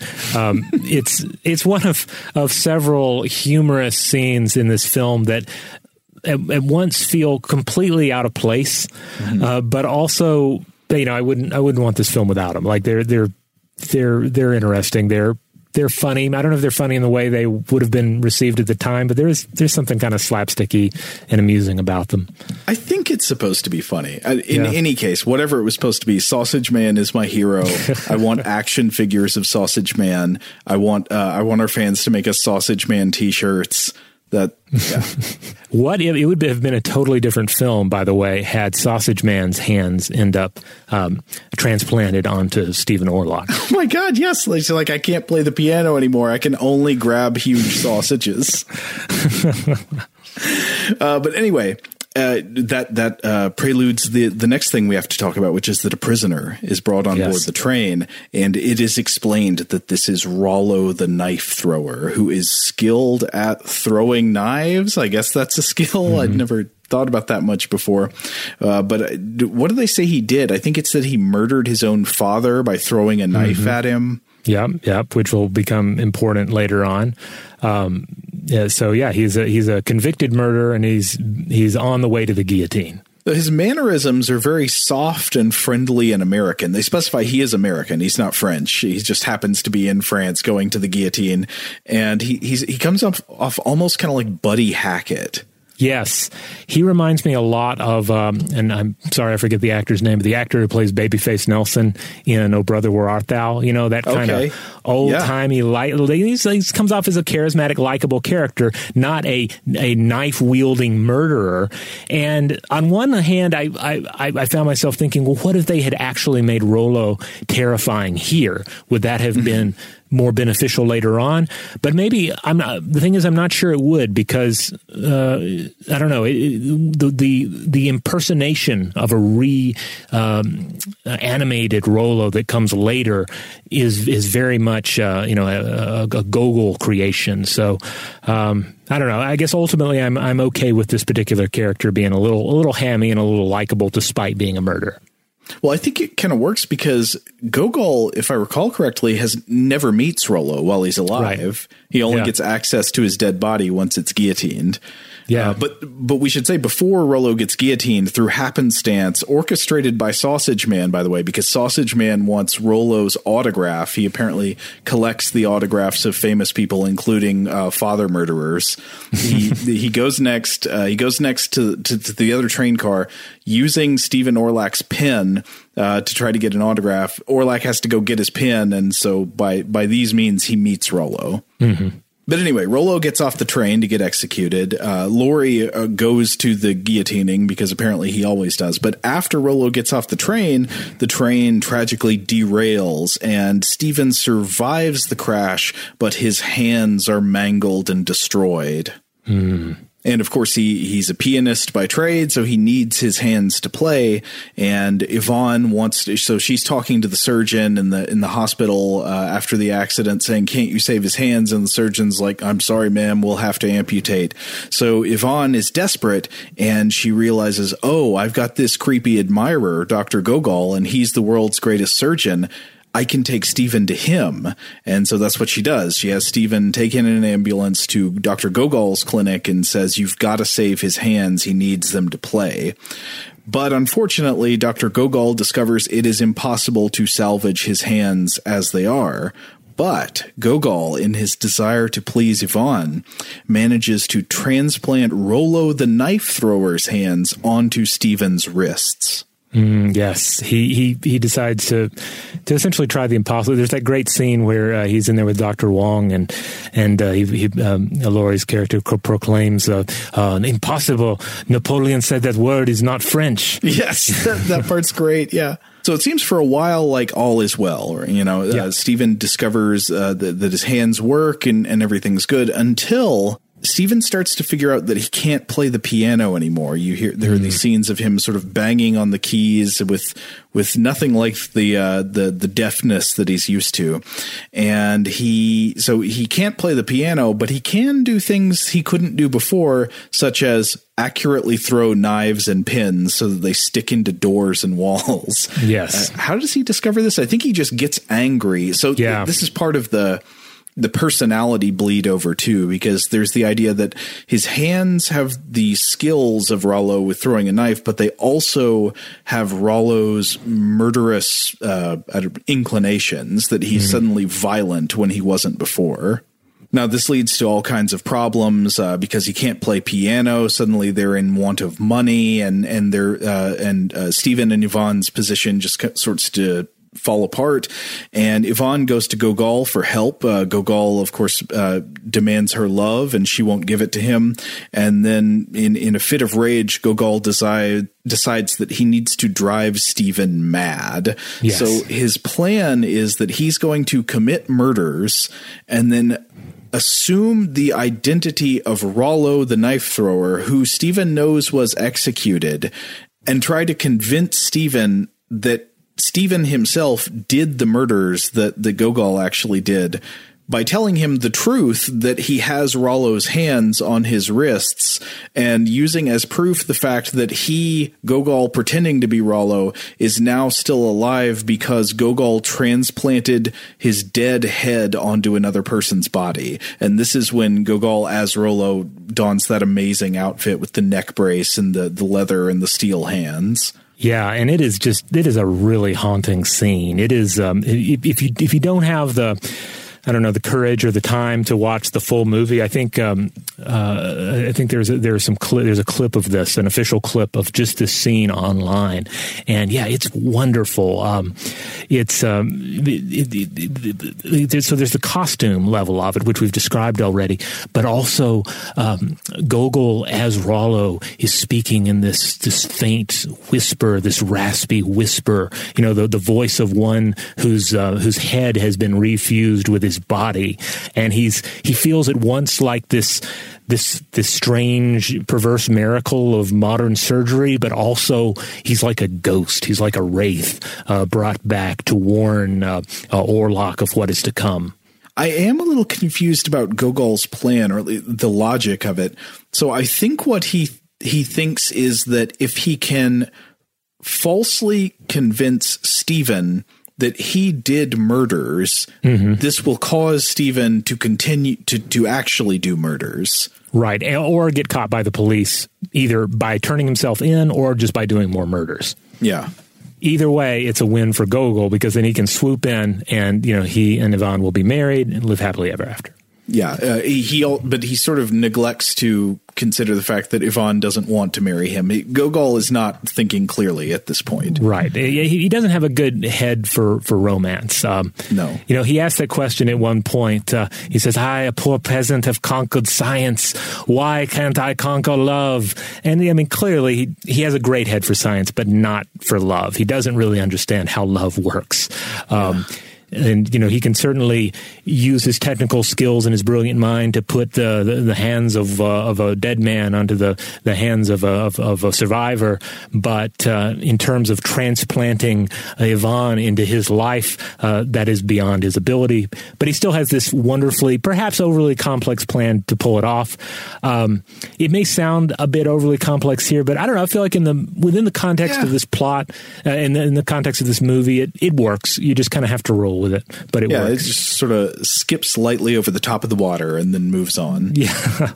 It's one of several humorous scenes in this film that at once feel completely out of place, but also, I wouldn't want this film without them. Like they're interesting. They're funny. I don't know if they're funny in the way they would have been received at the time, but there's something kind of slapsticky and amusing about them. I think it's supposed to be funny. In any case, whatever it was supposed to be, Sausage Man is my hero. I want action figures of Sausage Man. I want our fans to make us Sausage Man t-shirts. It would have been a totally different film, by the way, had Sausage Man's hands end up transplanted onto Stephen Orlak. Oh my God, yes! Like I can't play the piano anymore. I can only grab huge sausages. But anyway, that preludes the next thing we have to talk about, which is that a prisoner is brought on board the train, and it is explained that this is Rollo the knife thrower, who is skilled at throwing knives. I guess that's a skill. I'd never thought about that much before. But what do they say he did? I think it's that he murdered his own father by throwing a knife at him. Yep, which will become important later on. He's a convicted murderer, and he's on the way to the guillotine. His mannerisms are very soft and friendly and American. They specify he is American. He's not French. He just happens to be in France going to the guillotine, and he comes off almost kind of like Buddy Hackett. Yes. He reminds me a lot of, and I'm sorry I forget the actor's name, but the actor who plays Babyface Nelson in Oh Brother, Where Art Thou? That kind of old-timey, light. He comes off as a charismatic, likable character, not a knife-wielding murderer. And on one hand, I found myself thinking, well, what if they had actually made Rollo terrifying here? Would that have been more beneficial later on? But maybe the thing is, I'm not sure it would, because I don't know, the impersonation of a animated Rollo that comes later is very much a Gogol creation. So I don't know. I guess ultimately I'm okay with this particular character being a little hammy and a little likable despite being a murderer. Well, I think it kind of works because Gogol, if I recall correctly, never meets Rollo while he's alive. Right. He only gets access to his dead body once it's guillotined. Yeah. But we should say before Rollo gets guillotined, through happenstance, orchestrated by Sausage Man, by the way, because Sausage Man wants Rollo's autograph. He apparently collects the autographs of famous people, including father murderers. He goes next. He goes next to the other train car using Stephen Orlak's pen, Yvonne to try to get an autograph. Orlak has to go get his pen, and so by these means, he meets Rollo. Mm-hmm. But anyway, Rollo gets off the train to get executed. Laurie goes to the guillotining because apparently he always does. But after Rollo gets off the train tragically derails, and Stephen survives the crash, but his hands are mangled and destroyed. And of course, he's a pianist by trade, so he needs his hands to play. And Yvonne so she's talking to the surgeon in the hospital after the accident, saying, "Can't you save his hands?" And the surgeon's like, "I'm sorry, ma'am, we'll have to amputate." So Yvonne is desperate, and she realizes, "Oh, I've got this creepy admirer, Dr. Gogol, and he's the world's greatest surgeon. I can take Stephen to him." And so that's what she does. She has Stephen taken in an ambulance to Dr. Gogol's clinic and says, "You've got to save his hands. He needs them to play." But unfortunately, Dr. Gogol discovers it is impossible to salvage his hands as they are. But Gogol, in his desire to please Yvonne, manages to transplant Rollo the knife thrower's hands onto Stephen's wrists. Yes, he decides to essentially try the impossible. There's that great scene where he's in there with Dr. Wong, and Laurie's character proclaims, "Impossible. Napoleon said that word is not French." Yes, that part's great. Yeah. So it seems for a while like all is well. Stephen discovers that his hands work and everything's good until Stephen starts to figure out that he can't play the piano anymore. There are these scenes of him sort of banging on the keys with nothing like the deafness that he's used to. And he can't play the piano, but he can do things he couldn't do before, such as accurately throw knives and pins so that they stick into doors and walls. Yes. How does he discover this? I think he just gets angry. So this is part of the personality bleed over too, because there's the idea that his hands have the skills of Rollo with throwing a knife, but they also have Rollo's murderous inclinations, that he's suddenly violent when he wasn't before. Now, this leads to all kinds of problems because he can't play piano. Suddenly, they're in want of money, and Stephen and Yvonne's position just starts to fall apart, and Yvonne goes to Gogol for help. Gogol, of course, demands her love, and she won't give it to him. And then, in a fit of rage, Gogol decides that he needs to drive Stephen mad. Yes. So his plan is that he's going to commit murders and then assume the identity of Rollo the knife thrower, who Stephen knows was executed, and try to convince Stephen that Stephen himself did the murders that Gogol actually did, by telling him the truth that he has Rollo's hands on his wrists, and using as proof the fact that Gogol pretending to be Rollo, is now still alive because Gogol transplanted his dead head onto another person's body. And this is when Gogol as Rollo dons that amazing outfit with the neck brace and the leather and the steel hands. Yeah, and it is a really haunting scene. It is, if you don't have the courage or the time to watch the full movie, I think there's a clip of this, an official clip of just this scene online, and yeah, it's wonderful. So there's the costume level of it, which we've described already, but also Gogol as Rollo is speaking in this feint whisper, this raspy whisper, the voice of one whose head has been refused with his body, and he feels at once like this strange, perverse miracle of modern surgery, but also he's like a ghost. He's like a wraith brought back to warn Orlak of what is to come. I am a little confused about Gogol's plan, or the logic of it. So I think what he thinks is that if he can falsely convince Stephen that he did murders, this will cause Stephen to continue to actually do murders. Right, or get caught by the police, either by turning himself in or just by doing more murders. Yeah. Either way, it's a win for Gogol, because then he can swoop in and, he and Yvonne will be married and live happily ever after. But he sort of neglects to consider the fact that Yvonne doesn't want to marry him. Gogol is not thinking clearly at this point. Right. He doesn't have a good head for romance. No. He asked that question at one point. He says, I, a poor peasant, have conquered science. Why can't I conquer love? And I mean, clearly he has a great head for science, but not for love. He doesn't really understand how love works. And, he can certainly use his technical skills and his brilliant mind to put the hands of a dead man onto the hands of a survivor. But in terms of transplanting Yvonne into his life, that is beyond his ability. But he still has this wonderfully, perhaps overly complex plan to pull it off. It may sound a bit overly complex here, but I don't know. I feel like within the context of this plot, in the context of this movie, it works. You just kind of have to roll with it, but it works. It just sort of skips lightly over the top of the water and then moves on. Yeah.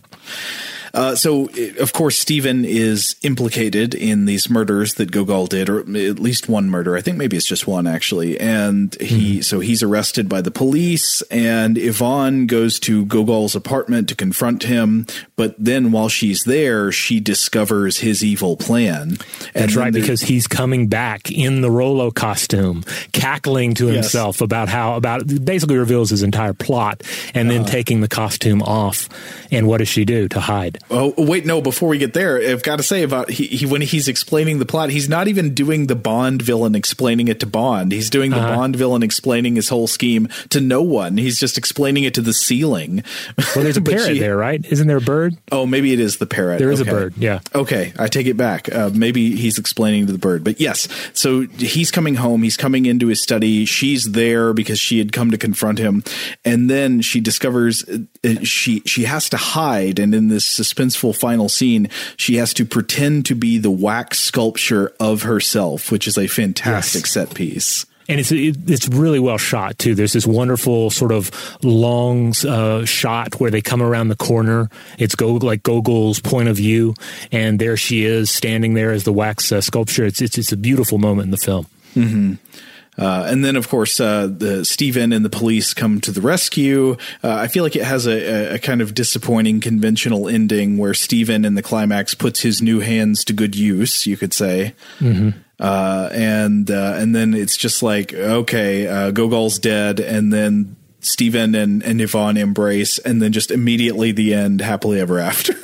So, of course, Stephen is implicated in these murders that Gogol did, or at least one murder. I think maybe it's just one, actually. And so he's arrested by the police, and Yvonne goes to Gogol's apartment to confront him. But then while she's there, she discovers his evil plan. That's right, because he's coming back in the Rollo costume, cackling to himself about basically reveals his entire plot, and then taking the costume off. And what does she do to hide? Oh, wait, no, before we get there, I've got to say about when he's explaining the plot, he's not even doing the Bond villain explaining it to Bond. He's doing the Bond villain explaining his whole scheme to no one. He's just explaining it to the ceiling. Well, there's a parrot there, right? Isn't there a bird? Oh, maybe it is the parrot. There is a bird, yeah. Okay, I take it back. Maybe he's explaining to the bird. But yes, so he's coming home. He's coming into his study. She's there because she had come to confront him. And then she discovers she has to hide. And in this suspenseful final scene, she has to pretend to be the wax sculpture of herself, which is a fantastic set piece. And it's really well shot, too. There's this wonderful sort of long shot where they come around the corner. It's like Gogol's point of view, and there she is standing there as the wax sculpture. It's a beautiful moment in the film. Mm-hmm. And then, of course, the Stephen and the police come to the rescue. I feel like it has a kind of disappointing conventional ending where Stephen in the climax puts his new hands to good use, you could say. Mm-hmm. And then it's just like, okay, Gogol's dead. And then Stephen and Yvonne embrace, and then just immediately the end, happily ever after.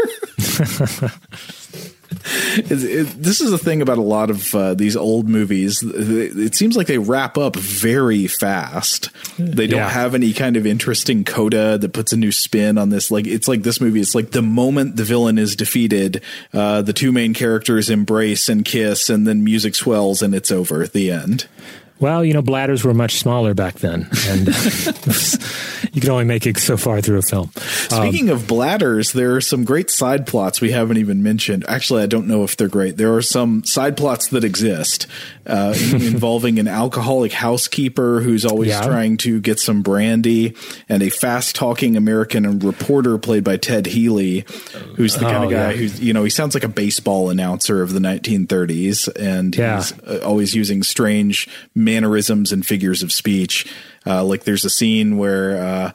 This is the thing about a lot of these old movies. It seems like they wrap up very fast. They don't have any kind of interesting coda that puts a new spin on this. Like, it's like this movie. It's like the moment the villain is defeated, the two main characters embrace and kiss, and then music swells and it's over at the end. Well, bladders were much smaller back then, and you can only make it so far through a film. Speaking of bladders, there are some great side plots we haven't even mentioned. Actually, I don't know if they're great. There are some side plots that exist involving an alcoholic housekeeper who's always trying to get some brandy, and a fast-talking American reporter played by Ted Healy, who's the kind of guy who's, he sounds like a baseball announcer of the 1930s, and he's always using strange mannerisms and figures of speech. Like there's a scene where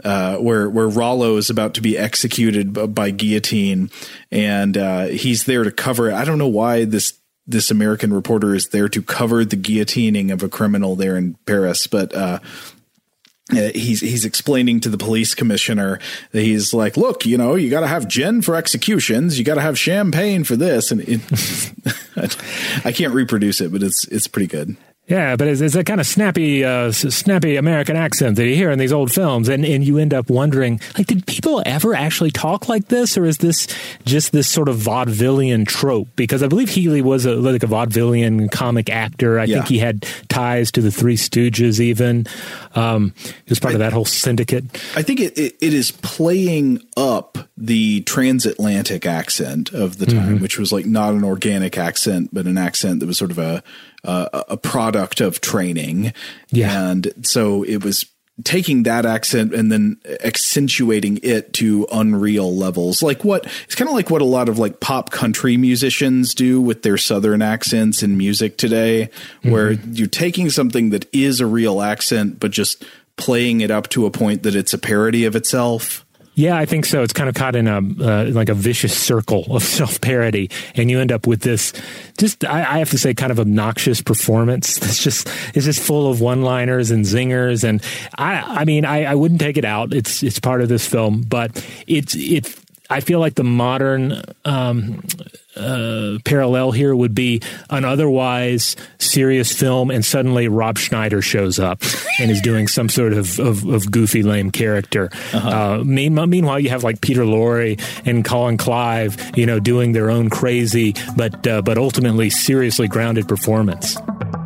Rollo is about to be executed by guillotine, and he's there to cover it. I don't know why this American reporter is there to cover the guillotining of a criminal there in Paris, but he's explaining to the police commissioner that he's like, look, you got to have gin for executions. You got to have champagne for this. And I can't reproduce it, but it's pretty good. Yeah, but it's a kind of snappy American accent that you hear in these old films, and you end up wondering, like, did people ever actually talk like this, or is this just this sort of vaudevillian trope? Because I believe Healy was like a vaudevillian comic actor. I think he had ties to the Three Stooges even. He was part of that whole syndicate. I think it is playing up the transatlantic accent of the time, which was like not an organic accent, but an accent that was sort of a product of training. Yeah. And so it was taking that accent and then accentuating it to unreal levels. It's kind of like what a lot of like pop country musicians do with their Southern accents in music today, where you're taking something that is a real accent, but just playing it up to a point that it's a parody of itself? Yeah, I think so. It's kind of caught in a like a vicious circle of self-parody, and you end up with this I have to say, kind of obnoxious performance. It's just full of one-liners and zingers, and I mean, I wouldn't take it out. It's part of this film, but I feel like the modern parallel here would be an otherwise serious film, and suddenly Rob Schneider shows up and is doing some sort of goofy, lame character. Meanwhile, you have like Peter Lorre and Colin Clive, doing their own crazy but ultimately seriously grounded performance.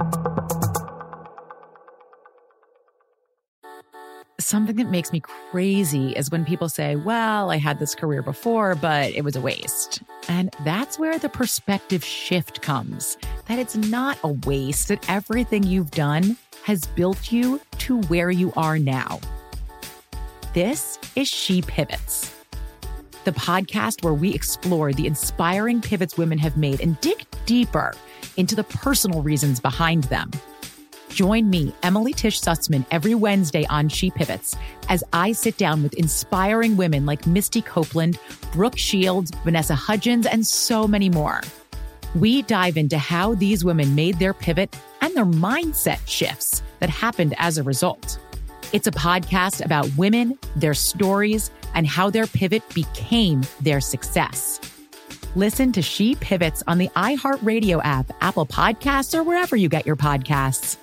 Something that makes me crazy is when people say, well, I had this career before, but it was a waste. And that's where the perspective shift comes, that it's not a waste, that everything you've done has built you to where you are now. This is She Pivots, the podcast where we explore the inspiring pivots women have made and dig deeper into the personal reasons behind them. Join me, Emily Tish Sussman, every Wednesday on She Pivots as I sit down with inspiring women like Misty Copeland, Brooke Shields, Vanessa Hudgens, and so many more. We dive into how these women made their pivot and their mindset shifts that happened as a result. It's a podcast about women, their stories, and how their pivot became their success. Listen to She Pivots on the iHeartRadio app, Apple Podcasts, or wherever you get your podcasts.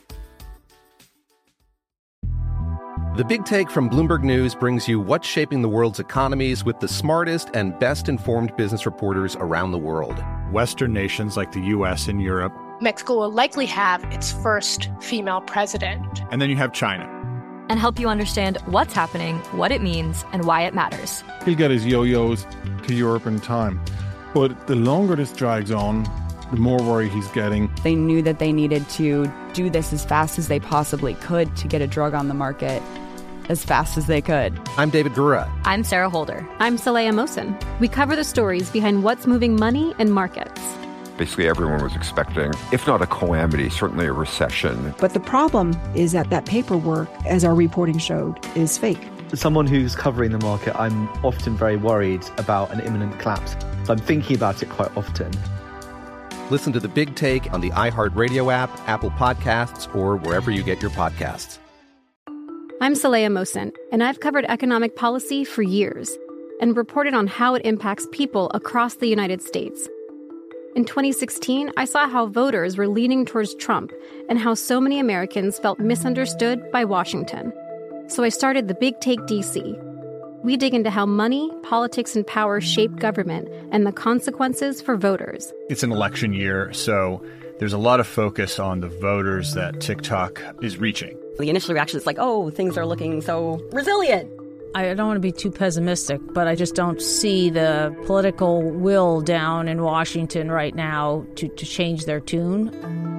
The Big Take from Bloomberg News brings you what's shaping the world's economies with the smartest and best-informed business reporters around the world. Western nations like the U.S. and Europe. Mexico will likely have its first female president. And then you have China. And help you understand what's happening, what it means, and why it matters. He'll get his yo-yos to Europe in time. But the longer this drags on, the more worry he's getting. They knew that they needed to do this as fast as they possibly could to get a drug on the market as fast as they could. I'm David Gura. I'm Sarah Holder. I'm Saleha Mohsin. We cover the stories behind what's moving money and markets. Basically, everyone was expecting, if not a calamity, certainly a recession. But the problem is that paperwork, as our reporting showed, is fake. As someone who's covering the market, I'm often very worried about an imminent collapse. So I'm thinking about it quite often. Listen to The Big Take on the iHeartRadio app, Apple Podcasts, or wherever you get your podcasts. I'm Saleha Mohsin, and I've covered economic policy for years and reported on how it impacts people across the United States. In 2016, I saw how voters were leaning towards Trump and how so many Americans felt misunderstood by Washington. So I started The Big Take DC. We dig into how money, politics, and power shape government and the consequences for voters. It's an election year, so there's a lot of focus on the voters that TikTok is reaching. The initial reaction is like, oh, things are looking so resilient. I don't want to be too pessimistic, but I just don't see the political will down in Washington right now to change their tune.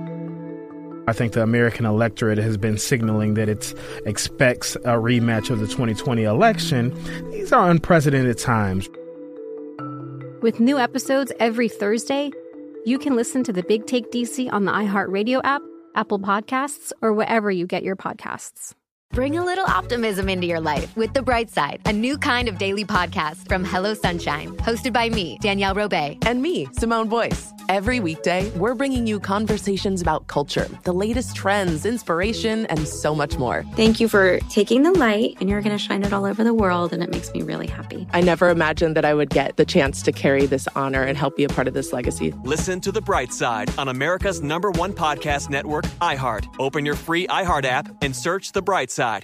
I think the American electorate has been signaling that it expects a rematch of the 2020 election. These are unprecedented times. With new episodes every Thursday, you can listen to The Big Take DC on the iHeartRadio app, Apple Podcasts, or wherever you get your podcasts. Bring a little optimism into your life with The Bright Side, a new kind of daily podcast from Hello Sunshine, hosted by me, Danielle Robay. And me, Simone Boyce. Every weekday, we're bringing you conversations about culture, the latest trends, inspiration, and so much more. Thank you for taking the light, and you're going to shine it all over the world, and it makes me really happy. I never imagined that I would get the chance to carry this honor and help be a part of this legacy. Listen to The Bright Side on America's #1 podcast network, iHeart. Open your free iHeart app and search The Bright Side.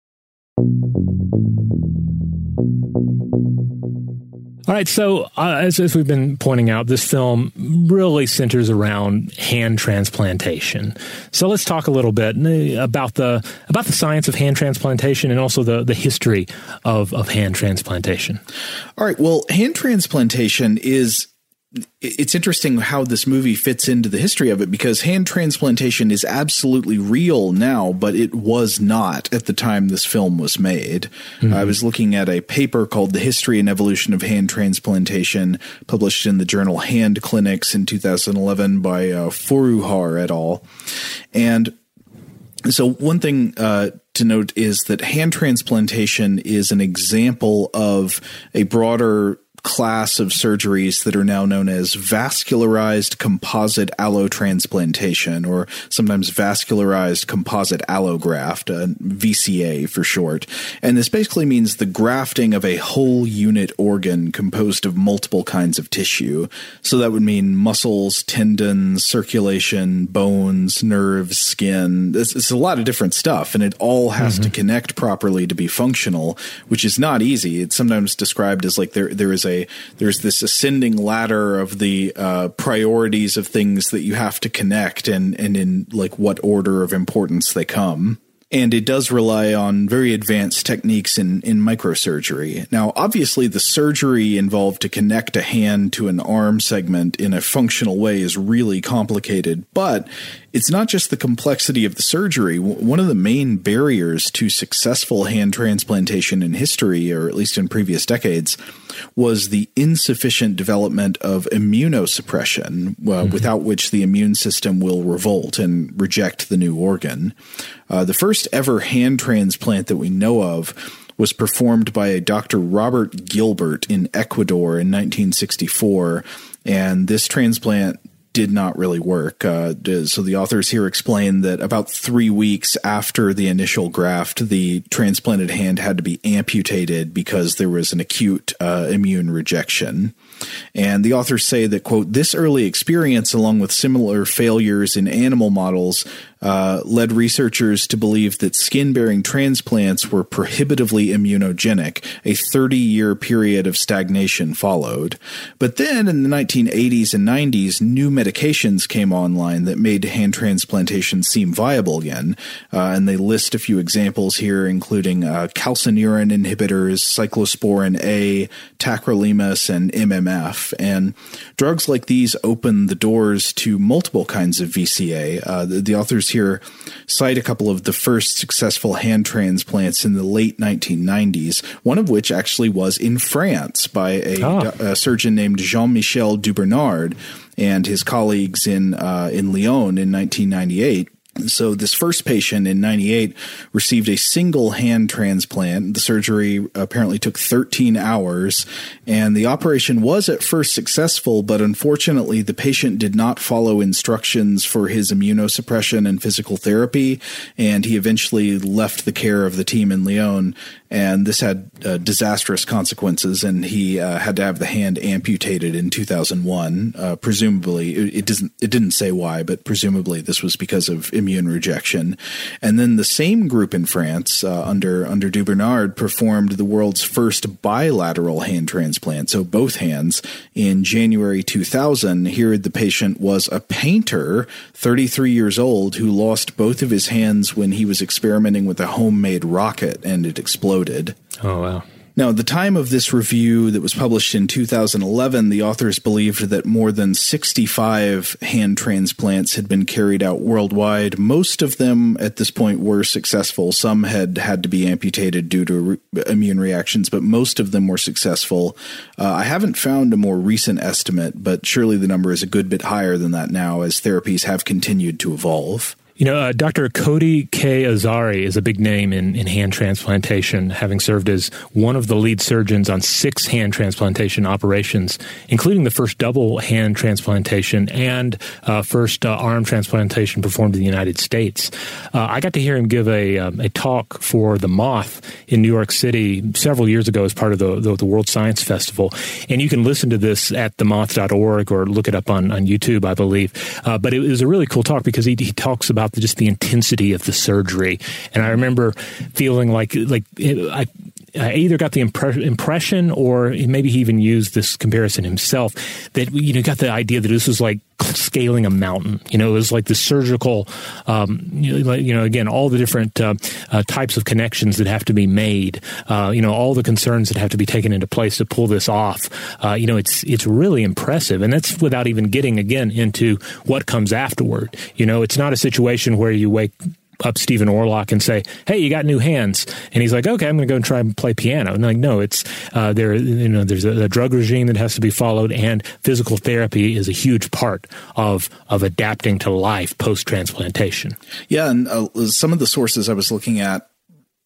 All right, so as we've been pointing out, this film really centers around hand transplantation. So let's talk a little bit about the science of hand transplantation and also the history of hand transplantation. All right, well, hand transplantation it's interesting how this movie fits into the history of it, because hand transplantation is absolutely real now, but it was not at the time this film was made. Mm-hmm. I was looking at a paper called The History and Evolution of Hand Transplantation, published in the journal Hand Clinics in 2011 by Forouhar et al. And so one thing to note is that hand transplantation is an example of a broader class of surgeries that are now known as vascularized composite allotransplantation, or sometimes vascularized composite allograft, VCA for short. And this basically means the grafting of a whole unit organ composed of multiple kinds of tissue. So that would mean muscles, tendons, circulation, bones, nerves, skin. It's a lot of different stuff, and it all has to connect properly to be functional, which is not easy. It's sometimes described as like there's this ascending ladder of the priorities of things that you have to connect, and in like what order of importance they come. And it does rely on very advanced techniques in microsurgery. Now, obviously, the surgery involved to connect a hand to an arm segment in a functional way is really complicated, but it's not just the complexity of the surgery. One of the main barriers to successful hand transplantation in history, or at least in previous decades, was the insufficient development of immunosuppression, without which the immune system will revolt and reject the new organ. The first ever hand transplant that we know of was performed by a Dr. Robert Gilbert in Ecuador in 1964, and this transplant did not really work. So the authors here explain that about 3 weeks after the initial graft, the transplanted hand had to be amputated because there was an acute immune rejection. And the authors say that, quote, this early experience, along with similar failures in animal models, led researchers to believe that skin-bearing transplants were prohibitively immunogenic. A 30-year period of stagnation followed. But then in the 1980s and 90s, new medications came online that made hand transplantation seem viable again. And they list a few examples here, including calcineurin inhibitors, cyclosporin A, tacrolimus, and MMF. And drugs like these open the doors to multiple kinds of VCA. The authors here cite a couple of the first successful hand transplants in the late 1990s, one of which actually was in France by a surgeon named Jean-Michel Dubernard and his colleagues in Lyon in 1998. So this first patient in 98 received a single hand transplant. The surgery apparently took 13 hours, and the operation was at first successful, but unfortunately the patient did not follow instructions for his immunosuppression and physical therapy, and he eventually left the care of the team in Lyon, and this had disastrous consequences, and he had to have the hand amputated in 2001. Presumably, it didn't say why, but presumably this was because of immune rejection. And then the same group in France, under Dubernard, performed the world's first bilateral hand transplant, so both hands, in January 2000. Here, the patient was a painter, 33 years old, who lost both of his hands when he was experimenting with a homemade rocket, and it exploded. Oh, wow. Now, at the time of this review that was published in 2011, the authors believed that more than 65 hand transplants had been carried out worldwide. Most of them at this point were successful. Some had to be amputated due to immune reactions, but most of them were successful. I haven't found a more recent estimate, but surely the number is a good bit higher than that now as therapies have continued to evolve. You know, Dr. Cody K. Azari is a big name in hand transplantation, having served as one of the lead surgeons on 6 hand transplantation operations, including the first double hand transplantation and first arm transplantation performed in the United States. I got to hear him give a talk for The Moth in New York City several years ago as part of the World Science Festival. And you can listen to this at themoth.org or look it up on YouTube, I believe. But it was a really cool talk because he talks about just the intensity of the surgery. And I remember feeling like I either got the impression, or maybe he even used this comparison himself, that, got the idea that this was like scaling a mountain. It was like the surgical, again, all the different types of connections that have to be made, all the concerns that have to be taken into place to pull this off. It's really impressive. And that's without even getting, again, into what comes afterward. It's not a situation where you wake up Stephen Orlock and say, "Hey, you got new hands," and he's like, "Okay, I'm going to go and try and play piano." And no, it's there's a drug regime that has to be followed, and physical therapy is a huge part of adapting to life post transplantation. Yeah, and some of the sources I was looking at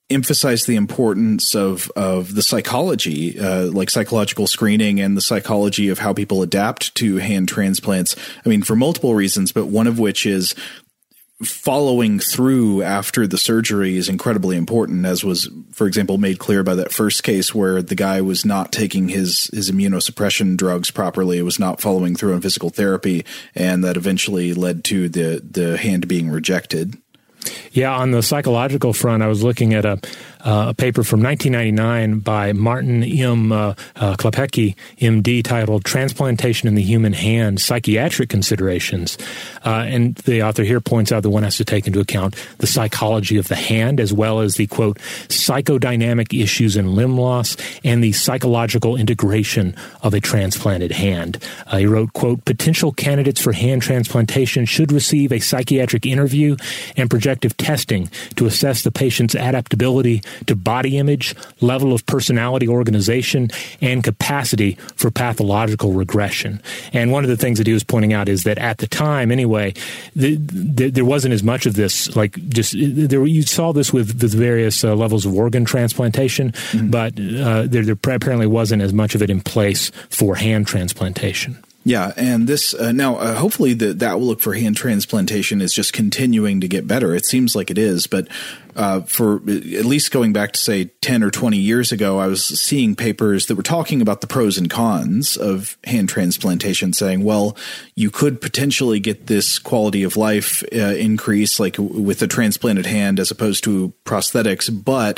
emphasize the importance of the psychology, like psychological screening and the psychology of how people adapt to hand transplants. I mean, for multiple reasons, but one of which is following through after the surgery is incredibly important, as was, for example, made clear by that first case where the guy was not taking his immunosuppression drugs properly. It was not following through on physical therapy, and that eventually led to the hand being rejected. Yeah, on the psychological front, I was looking at a paper from 1999 by Martin M. Klepecki, MD, titled Transplantation in the Human Hand, Psychiatric Considerations. And the author here points out that one has to take into account the psychology of the hand, as well as the, quote, psychodynamic issues in limb loss and the psychological integration of a transplanted hand. He wrote, quote, potential candidates for hand transplantation should receive a psychiatric interview and projective testing to assess the patient's adaptability to body image, level of personality organization, and capacity for pathological regression. And one of the things that he was pointing out is that at the time, anyway, there wasn't as much of this, like just you saw this with the various levels of organ transplantation, but there apparently wasn't as much of it in place for hand transplantation. Yeah, and this now hopefully the outlook for hand transplantation is just continuing to get better. It seems like it is, but for at least going back to, say, 10 or 20 years ago, I was seeing papers that were talking about the pros and cons of hand transplantation, saying, well, you could potentially get this quality of life increase like with a transplanted hand as opposed to prosthetics, but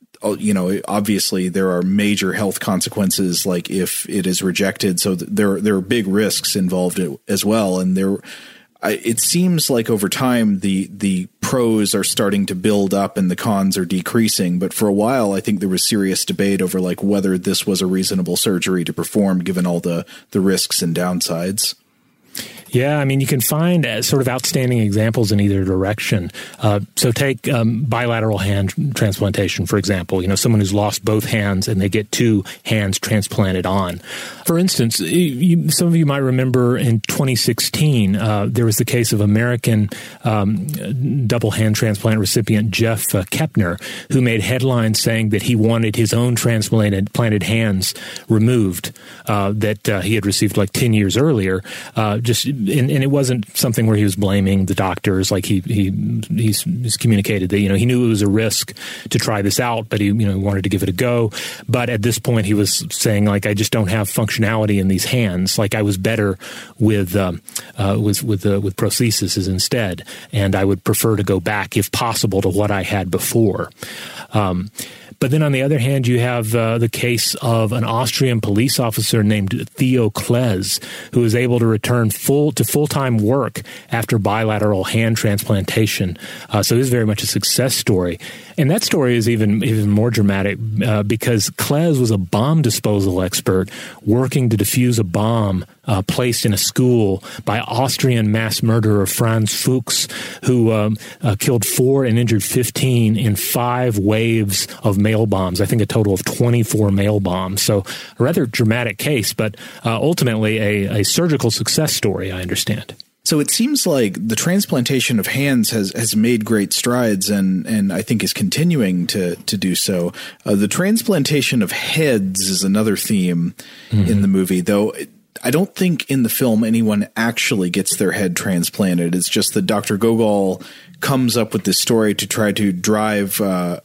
obviously there are major health consequences, like if it is rejected. So there are big risks involved as well. And it seems like over time the pros are starting to build up and the cons are decreasing. But for a while, I think there was serious debate over like whether this was a reasonable surgery to perform, given all the risks and downsides. Yeah, I mean, you can find sort of outstanding examples in either direction. So take bilateral hand transplantation, for example. Someone who's lost both hands and they get two hands transplanted on. For instance, some of you might remember in 2016, there was the case of American double hand transplant recipient Jeff Kepner, who made headlines saying that he wanted his own transplanted hands removed that he had received like 10 years earlier. And it wasn't something where he was blaming the doctors. Like he's communicated that he knew it was a risk to try this out, but he wanted to give it a go. But at this point, he was saying like, I just don't have functionality in these hands. Like I was better with prostheses instead, and I would prefer to go back if possible to what I had before. But then on the other hand, you have the case of an Austrian police officer named Theo Kles, who was able to return full-time work after bilateral hand transplantation. So it was very much a success story. And that story is even more dramatic because Kles was a bomb disposal expert working to defuse a bomb placed in a school by Austrian mass murderer Franz Fuchs, who killed 4 and injured 15 in 5 waves of mail bombs. I think a total of 24 mail bombs. So a rather dramatic case, but ultimately a surgical success story, I understand. So it seems like the transplantation of hands has made great strides and I think is continuing to do so. The transplantation of heads is another theme in the movie, though I don't think in the film anyone actually gets their head transplanted. It's just that Dr. Gogol comes up with this story to try to drive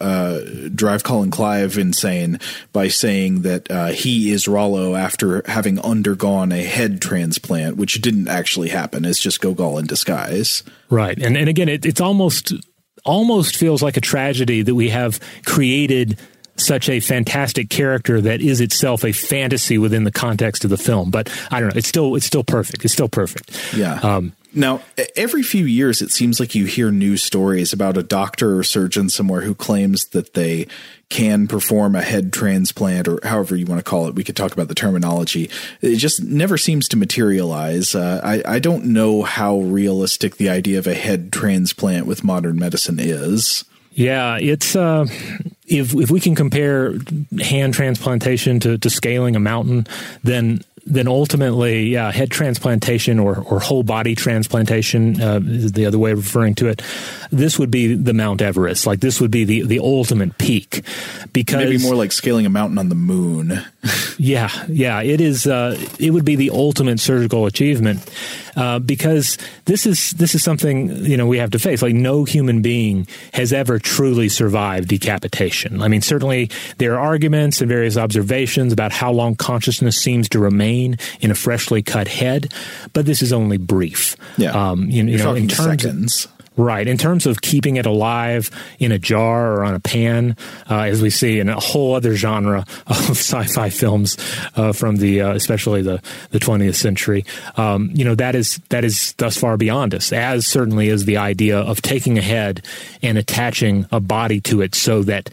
Colin Clive insane by saying that he is Rollo after having undergone a head transplant, which didn't actually happen. It's just Gogol in disguise. Right. And again, it's almost feels like a tragedy that we have created such a fantastic character that is itself a fantasy within the context of the film. But I don't know. It's still perfect. It's still perfect. Yeah. Now, every few years, it seems like you hear news stories about a doctor or surgeon somewhere who claims that they can perform a head transplant, or however you want to call it. We could talk about the terminology. It just never seems to materialize. I don't know how realistic the idea of a head transplant with modern medicine is. Yeah, it's if we can compare hand transplantation to scaling a mountain, then then ultimately, head transplantation or whole body transplantation is the other way of referring to it. This would be the Mount Everest. Like, this would be the ultimate peak. Because maybe more like scaling a mountain on the moon. Yeah, it is. It would be the ultimate surgical achievement because this is something we have to face. Like, no human being has ever truly survived decapitation. I mean, certainly there are arguments and various observations about how long consciousness seems to remain in a freshly cut head, but this is only brief. Yeah, you're talking in terms seconds. Right. In terms of keeping it alive in a jar or on a pan, as we see in a whole other genre of sci-fi films from especially the 20th century, that is thus far beyond us, as certainly is the idea of taking a head and attaching a body to it so that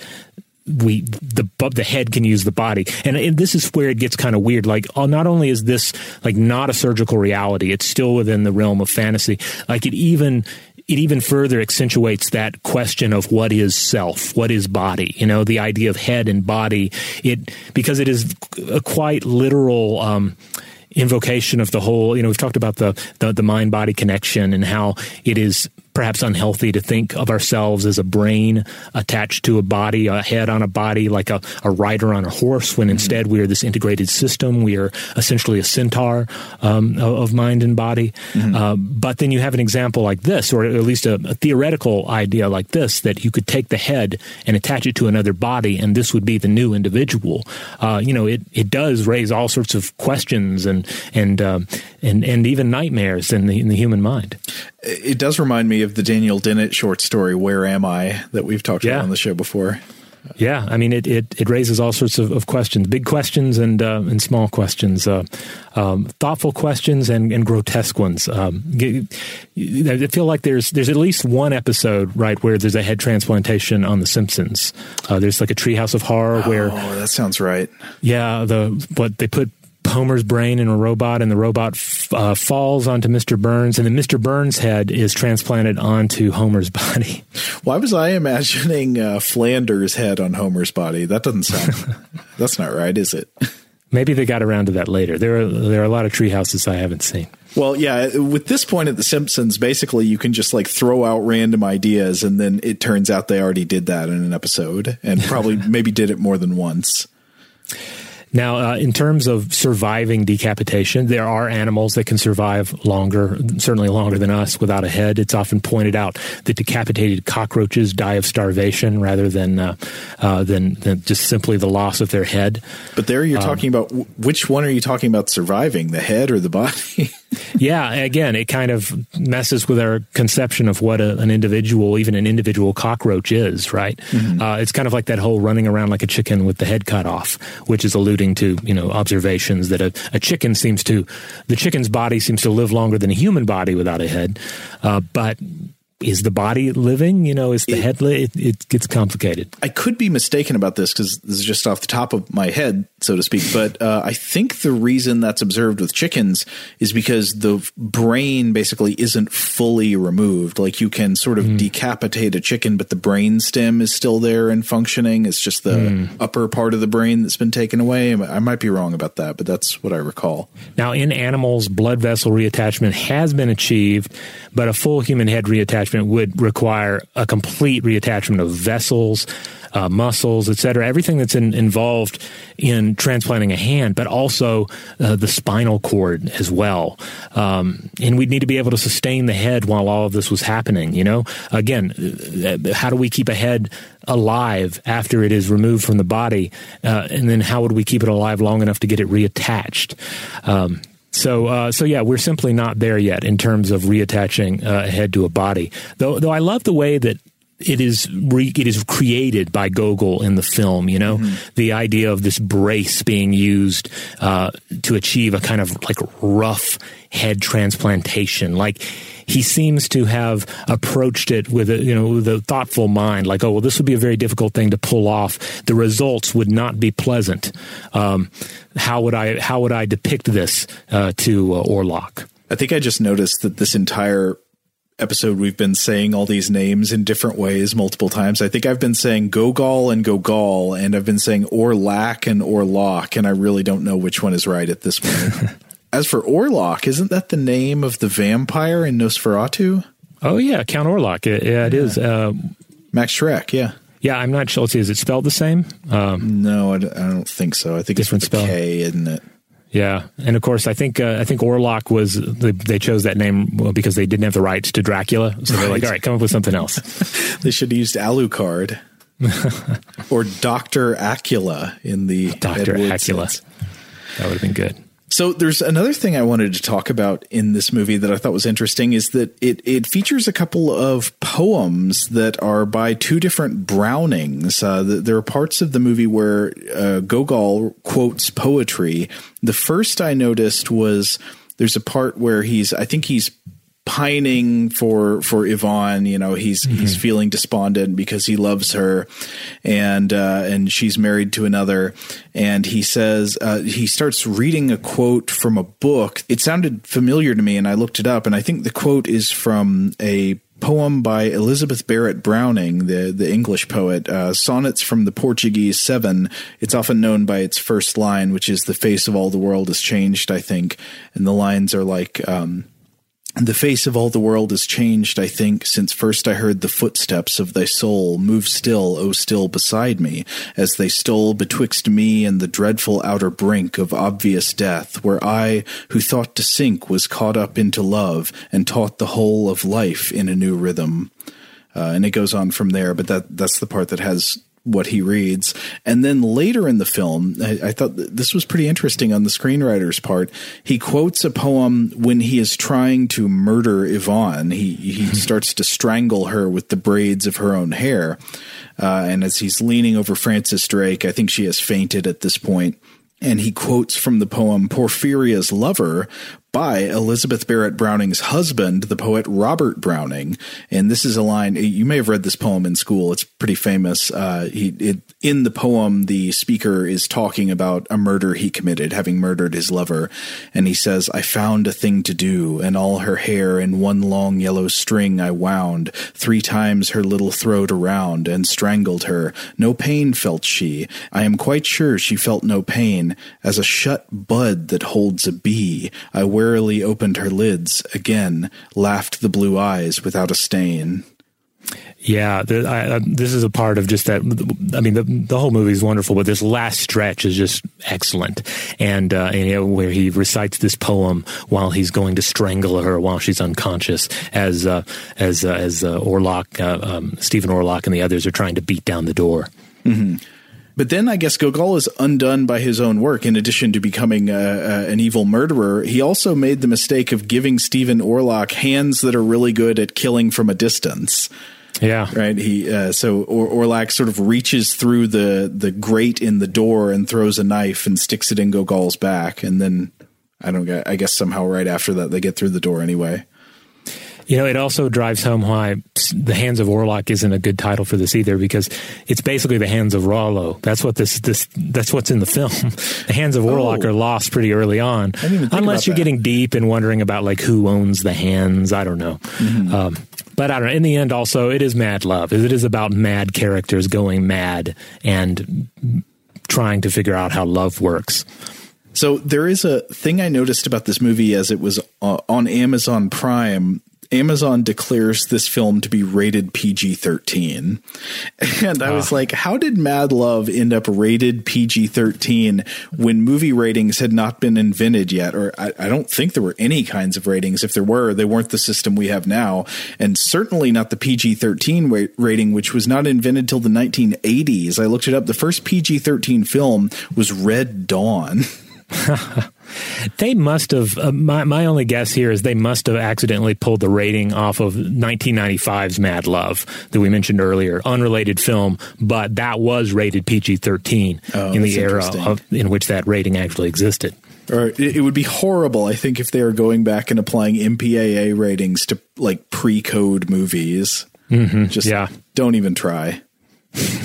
the head can use the body. And this is where it gets kind of weird. Like, not only is this like not a surgical reality, it's still within the realm of fantasy. Like, it even further accentuates that question of what is self, what is body, the idea of head and body, because it is a quite literal invocation of the whole, we've talked about the mind-body connection and how it is perhaps unhealthy to think of ourselves as a brain attached to a body, a head on a body, like a rider on a horse, when instead we are this integrated system. We are essentially a centaur of mind and body. But then you have an example like this, or at least a theoretical idea like this, that you could take the head and attach it to another body, and this would be the new individual. It does raise all sorts of questions and even nightmares in the human mind. It does remind me of the Daniel Dennett short story, Where Am I?, that we've talked about on the show before. Yeah, I mean, it raises all sorts of questions, big questions and small questions, thoughtful questions and grotesque ones. I feel like there's at least one episode, right, where there's a head transplantation on The Simpsons. There's like a Treehouse of Horror where... Oh, that sounds right. Yeah, they put Homer's brain in a robot, and the robot falls onto Mr. Burns, and then Mr. Burns' head is transplanted onto Homer's body. Why was I imagining Flanders' head on Homer's body? That doesn't sound... That's not right, is it? Maybe they got around to that later. There are a lot of tree houses I haven't seen. Well, yeah, with this point at The Simpsons, basically you can just like throw out random ideas, and then it turns out they already did that in an episode, and probably maybe did it more than once. Now, in terms of surviving decapitation, there are animals that can survive longer, certainly longer than us, without a head. It's often pointed out that decapitated cockroaches die of starvation rather than just simply the loss of their head. But there you're talking about, which one are you talking about surviving, the head or the body? Yeah, again, it kind of messes with our conception of what an individual, even an individual cockroach is, right? Mm-hmm. It's kind of like that whole running around like a chicken with the head cut off, which is alluding to, observations that a chicken the chicken's body seems to live longer than a human body without a head. But is the body living? Is the head it gets complicated. I could be mistaken about this because this is just off the top of my head, so to speak. But I think the reason that's observed with chickens is because the brain basically isn't fully removed. Like, you can sort of decapitate a chicken, but the brain stem is still there and functioning. It's just the upper part of the brain that's been taken away. I might be wrong about that, but that's what I recall. Now, in animals, blood vessel reattachment has been achieved, but a full human head reattachment would require a complete reattachment of vessels, muscles, etc., everything that's involved in transplanting a hand, but also the spinal cord as well. And we'd need to be able to sustain the head while all of this was happening, Again, how do we keep a head alive after it is removed from the body? And then how would we keep it alive long enough to get it reattached? So yeah, we're simply not there yet in terms of reattaching a head to a body. Though I love the way that it is created by Gogol in the film, the idea of this brace being used to achieve a kind of like rough head transplantation. Like, he seems to have approached it with a thoughtful mind, like, oh, well, this would be a very difficult thing to pull off. The results would not be pleasant. How would I depict this to Orlok? I think I just noticed that this entire episode we've been saying all these names in different ways multiple times. I think I've been saying Gogol and Gogol, and I've been saying Orlak and Orlok, and I really don't know which one is right at this point. As for Orlok, isn't that the name of the vampire in Nosferatu? Oh, yeah, Count Orlok. Yeah, it is. Max Schreck, yeah. Yeah, I'm not sure. Let's see, is it spelled the same? No, I don't think so. I think it's with a K, isn't it? Yeah, and of course, I think Orlok was they chose that name because they didn't have the rights to Dracula, so they're like, all right, come up with something else. They should have used Alucard or Dr. Acula in the Dr. Acula. That would have been good. So there's another thing I wanted to talk about in this movie that I thought was interesting is that it features a couple of poems that are by two different Brownings. There are parts of the movie where Gogol quotes poetry. The first I noticed was there's a part where he's pining for Yvonne, he's feeling despondent because he loves her and she's married to another. And he says, he starts reading a quote from a book. It sounded familiar to me and I looked it up, and I think the quote is from a poem by Elizabeth Barrett Browning, the English poet, Sonnets from the Portuguese Seven. It's often known by its first line, which is "The face of all the world is changed," I think. And the lines are like, "The face of all the world is changed, I think, since first I heard the footsteps of thy soul move still, oh still beside me, as they stole betwixt me and the dreadful outer brink of obvious death, where I, who thought to sink, was caught up into love, and taught the whole of life in a new rhythm." And it goes on from there, but that's the part that has what he reads. And then later in the film, I thought this was pretty interesting on the screenwriter's part. He quotes a poem when he is trying to murder Yvonne. He starts to strangle her with the braids of her own hair. And as he's leaning over Frances Drake, I think she has fainted at this point. And he quotes from the poem Porphyria's Lover by Elizabeth Barrett Browning's husband, the poet Robert Browning. And this is a line, you may have read this poem in school. It's pretty famous. In the poem, the speaker is talking about a murder he committed, having murdered his lover. And he says, "I found a thing to do, and all her hair in one long yellow string I wound, 3 times her little throat around, and strangled her. No pain felt she. I am quite sure she felt no pain, as a shut bud that holds a bee. I warily opened her lids, again laughed the blue eyes without a stain." Yeah, this is a part of just that. I mean, the whole movie is wonderful, but this last stretch is just excellent. And where he recites this poem while he's going to strangle her while she's unconscious, as Orlok, Stephen Orlok, and the others are trying to beat down the door. Mm-hmm. But then I guess Gogol is undone by his own work. In addition to becoming an evil murderer, he also made the mistake of giving Stephen Orlok hands that are really good at killing from a distance. Yeah. Right. So Orlok sort of reaches through the grate in the door and throws a knife and sticks it in Gogol's back. And then I guess somehow right after that, they get through the door anyway. It also drives home why The Hands of Orlok isn't a good title for this either, because it's basically The Hands of Rollo. That's what that's what's in the film. The Hands of Orlok are lost pretty early on, unless you're getting deep and wondering about like who owns the hands. I don't know. Mm-hmm. But I don't know. In the end, also, it is mad love. It is about mad characters going mad and trying to figure out how love works. So there is a thing I noticed about this movie as it was on Amazon Prime. Amazon declares this film to be rated PG-13. And I was like, how did Mad Love end up rated PG-13 when movie ratings had not been invented yet? Or I don't think there were any kinds of ratings. If there were, they weren't the system we have now. And certainly not the PG-13 rating, which was not invented till the 1980s. I looked it up. The first PG-13 film was Red Dawn. They must have, my only guess here is they must have accidentally pulled the rating off of 1995's Mad Love that we mentioned earlier. Unrelated film, but that was rated PG-13 in the era in which that rating actually existed. Or it would be horrible, I think, if they are going back and applying MPAA ratings to like pre-code movies. Mm-hmm. Just don't even try.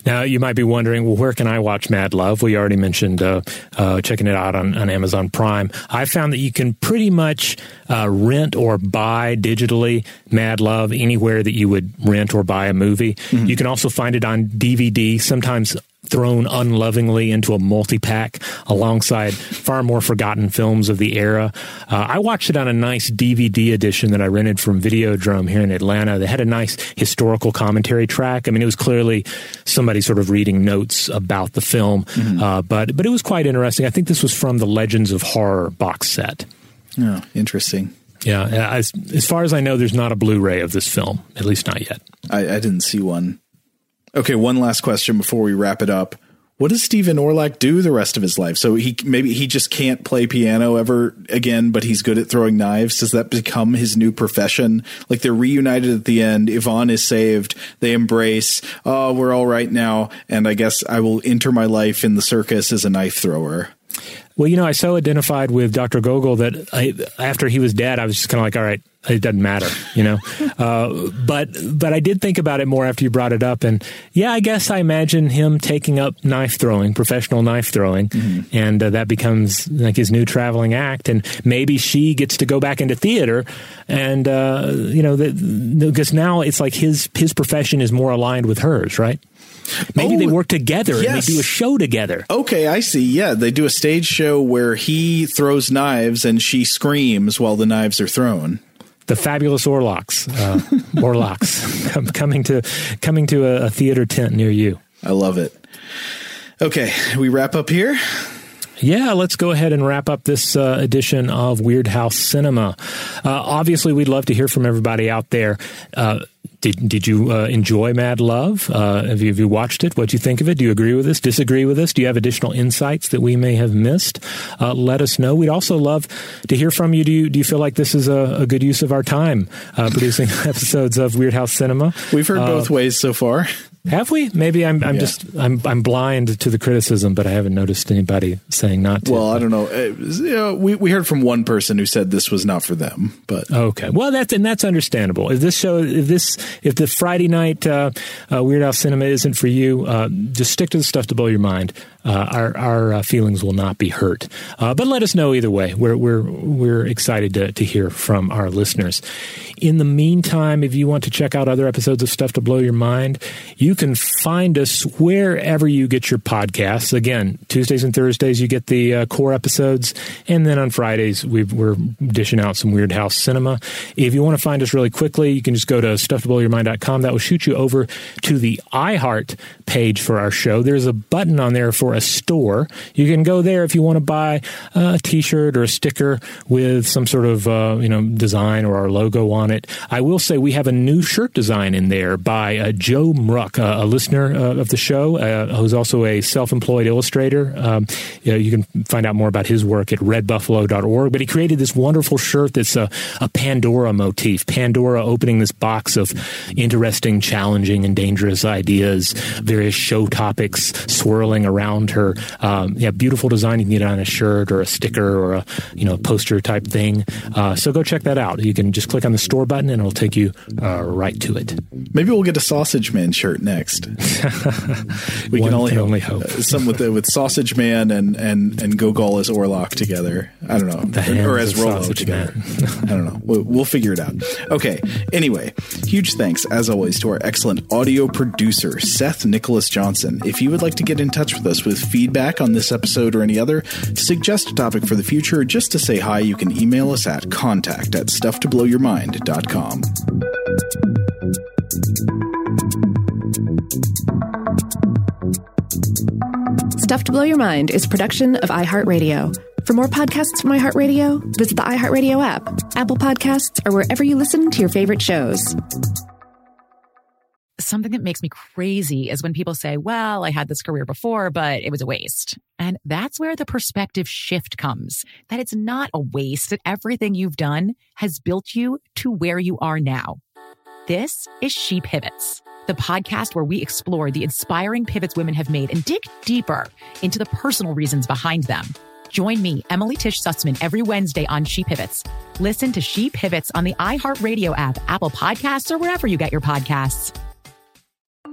Now, you might be wondering, well, where can I watch Mad Love? We already mentioned checking it out on Amazon Prime. I found that you can pretty much rent or buy digitally Mad Love anywhere that you would rent or buy a movie. Mm-hmm. You can also find it on DVD, sometimes thrown unlovingly into a multi-pack alongside far more forgotten films of the era. I watched it on a nice DVD edition that I rented from Videodrome here in Atlanta. They had a nice historical commentary track. I mean, it was clearly somebody sort of reading notes about the film, but it was quite interesting. I think this was from the Legends of Horror box set. Oh, interesting. Yeah, as far as I know, there's not a Blu-ray of this film, at least not yet. I didn't see one. Okay, one last question before we wrap it up. What does Stephen Orlak do the rest of his life? So maybe he just can't play piano ever again, but he's good at throwing knives. Does that become his new profession? Like, they're reunited at the end. Yvonne is saved. They embrace. Oh, we're all right now. And I guess I will enter my life in the circus as a knife thrower. Well, I so identified with Dr. Gogol that after he was dead, I was just kind of like, all right, it doesn't matter, But I did think about it more after you brought it up. And yeah, I guess I imagine him taking up knife throwing, professional knife throwing. Mm-hmm. And that becomes like his new traveling act. And maybe she gets to go back into theater. And, because now it's like his profession is more aligned with hers, right? Maybe they work together and they do a show together. Okay, I see. Yeah, they do a stage show where he throws knives and she screams while the knives are thrown. The Fabulous Orlaks, coming to a theater tent near you. I love it. Okay, we wrap up here. Yeah, let's go ahead and wrap up this edition of Weird House Cinema. Obviously, we'd love to hear from everybody out there. Did you enjoy Mad Love? Have you watched it? What'd you think of it? Do you agree with us? Disagree with us? Do you have additional insights that we may have missed? Let us know. We'd also love to hear from you. Do you feel like this is a good use of our time producing episodes of Weird House Cinema? We've heard both ways so far. Have we? Maybe I'm blind to the criticism, but I haven't noticed anybody saying not to. Well, I don't know. We heard from one person who said this was not for them, but okay. Well, that's understandable. If the Friday night Weird House Cinema isn't for you, just stick to the stuff to blow your mind. Our feelings will not be hurt. But let us know either way. We're excited to hear from our listeners. In the meantime, if you want to check out other episodes of Stuff to Blow Your Mind, you can find us wherever you get your podcasts. Again, Tuesdays and Thursdays, you get the core episodes. And then on Fridays, we're dishing out some Weird House Cinema. If you want to find us really quickly, you can just go to stufftoblowyourmind.com. That will shoot you over to the iHeart page for our show. There's a button on there for a store. You can go there if you want to buy a T-shirt or a sticker with some sort of design or our logo on it. I will say we have a new shirt design in there by Joe Mruck, a listener of the show, who's also a self-employed illustrator. You can find out more about his work at redbuffalo.org. But he created this wonderful shirt that's a Pandora motif. Pandora opening this box of interesting, challenging, and dangerous ideas, various show topics swirling around her. Beautiful design. You can get it on a shirt or a sticker or a poster type thing. So go check that out. You can just click on the store button and it'll take you right to it. Maybe we'll get a Sausage Man shirt next. We can only hope. Some with Sausage Man and Gogol as Orlak together. I don't know. Or as Rolo together. I don't know. We'll figure it out. Okay. Anyway, huge thanks, as always, to our excellent audio producer, Seth Nicholas Johnson. If you would like to get in touch with us with feedback on this episode or any other, to suggest a topic for the future, or just to say hi, you can email us at contact@stufftoblowyourmind.com. Stuff to Blow Your Mind is a production of iHeartRadio. For more podcasts from iHeartRadio, visit the iHeartRadio app, Apple Podcasts, or wherever you listen to your favorite shows. Something that makes me crazy is when people say, well, I had this career before, but it was a waste. And that's where the perspective shift comes, that it's not a waste, that everything you've done has built you to where you are now. This is She Pivots, the podcast where we explore the inspiring pivots women have made and dig deeper into the personal reasons behind them. Join me, Emily Tish Sussman, every Wednesday on She Pivots. Listen to She Pivots on the iHeartRadio app, Apple Podcasts, or wherever you get your podcasts.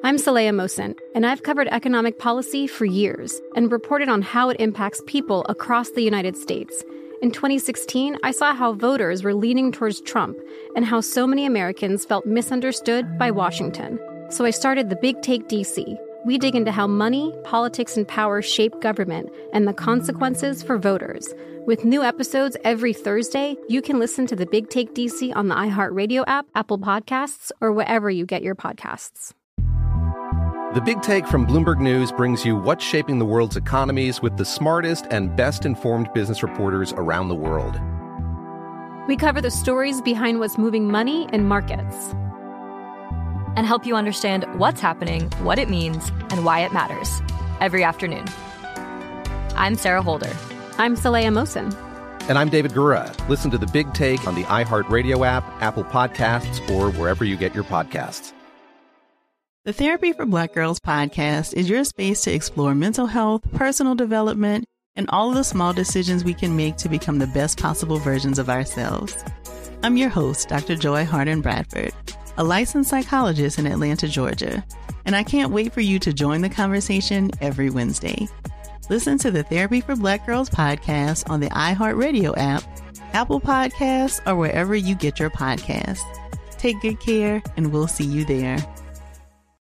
I'm Saleha Mohsin, and I've covered economic policy for years and reported on how it impacts people across the United States. In 2016, I saw how voters were leaning towards Trump and how so many Americans felt misunderstood by Washington. So I started The Big Take DC. We dig into how money, politics, and power shape government and the consequences for voters. With new episodes every Thursday, you can listen to The Big Take DC on the iHeartRadio app, Apple Podcasts, or wherever you get your podcasts. The Big Take from Bloomberg News brings you what's shaping the world's economies with the smartest and best-informed business reporters around the world. We cover the stories behind what's moving money and markets. And help you understand what's happening, what it means, and why it matters. Every afternoon. I'm Sarah Holder. I'm Saleha Mohsin. And I'm David Gura. Listen to The Big Take on the iHeartRadio app, Apple Podcasts, or wherever you get your podcasts. The Therapy for Black Girls podcast is your space to explore mental health, personal development, and all of the small decisions we can make to become the best possible versions of ourselves. I'm your host, Dr. Joy Harden Bradford, a licensed psychologist in Atlanta, Georgia, and I can't wait for you to join the conversation every Wednesday. Listen to the Therapy for Black Girls podcast on the iHeartRadio app, Apple Podcasts, or wherever you get your podcasts. Take good care, and we'll see you there.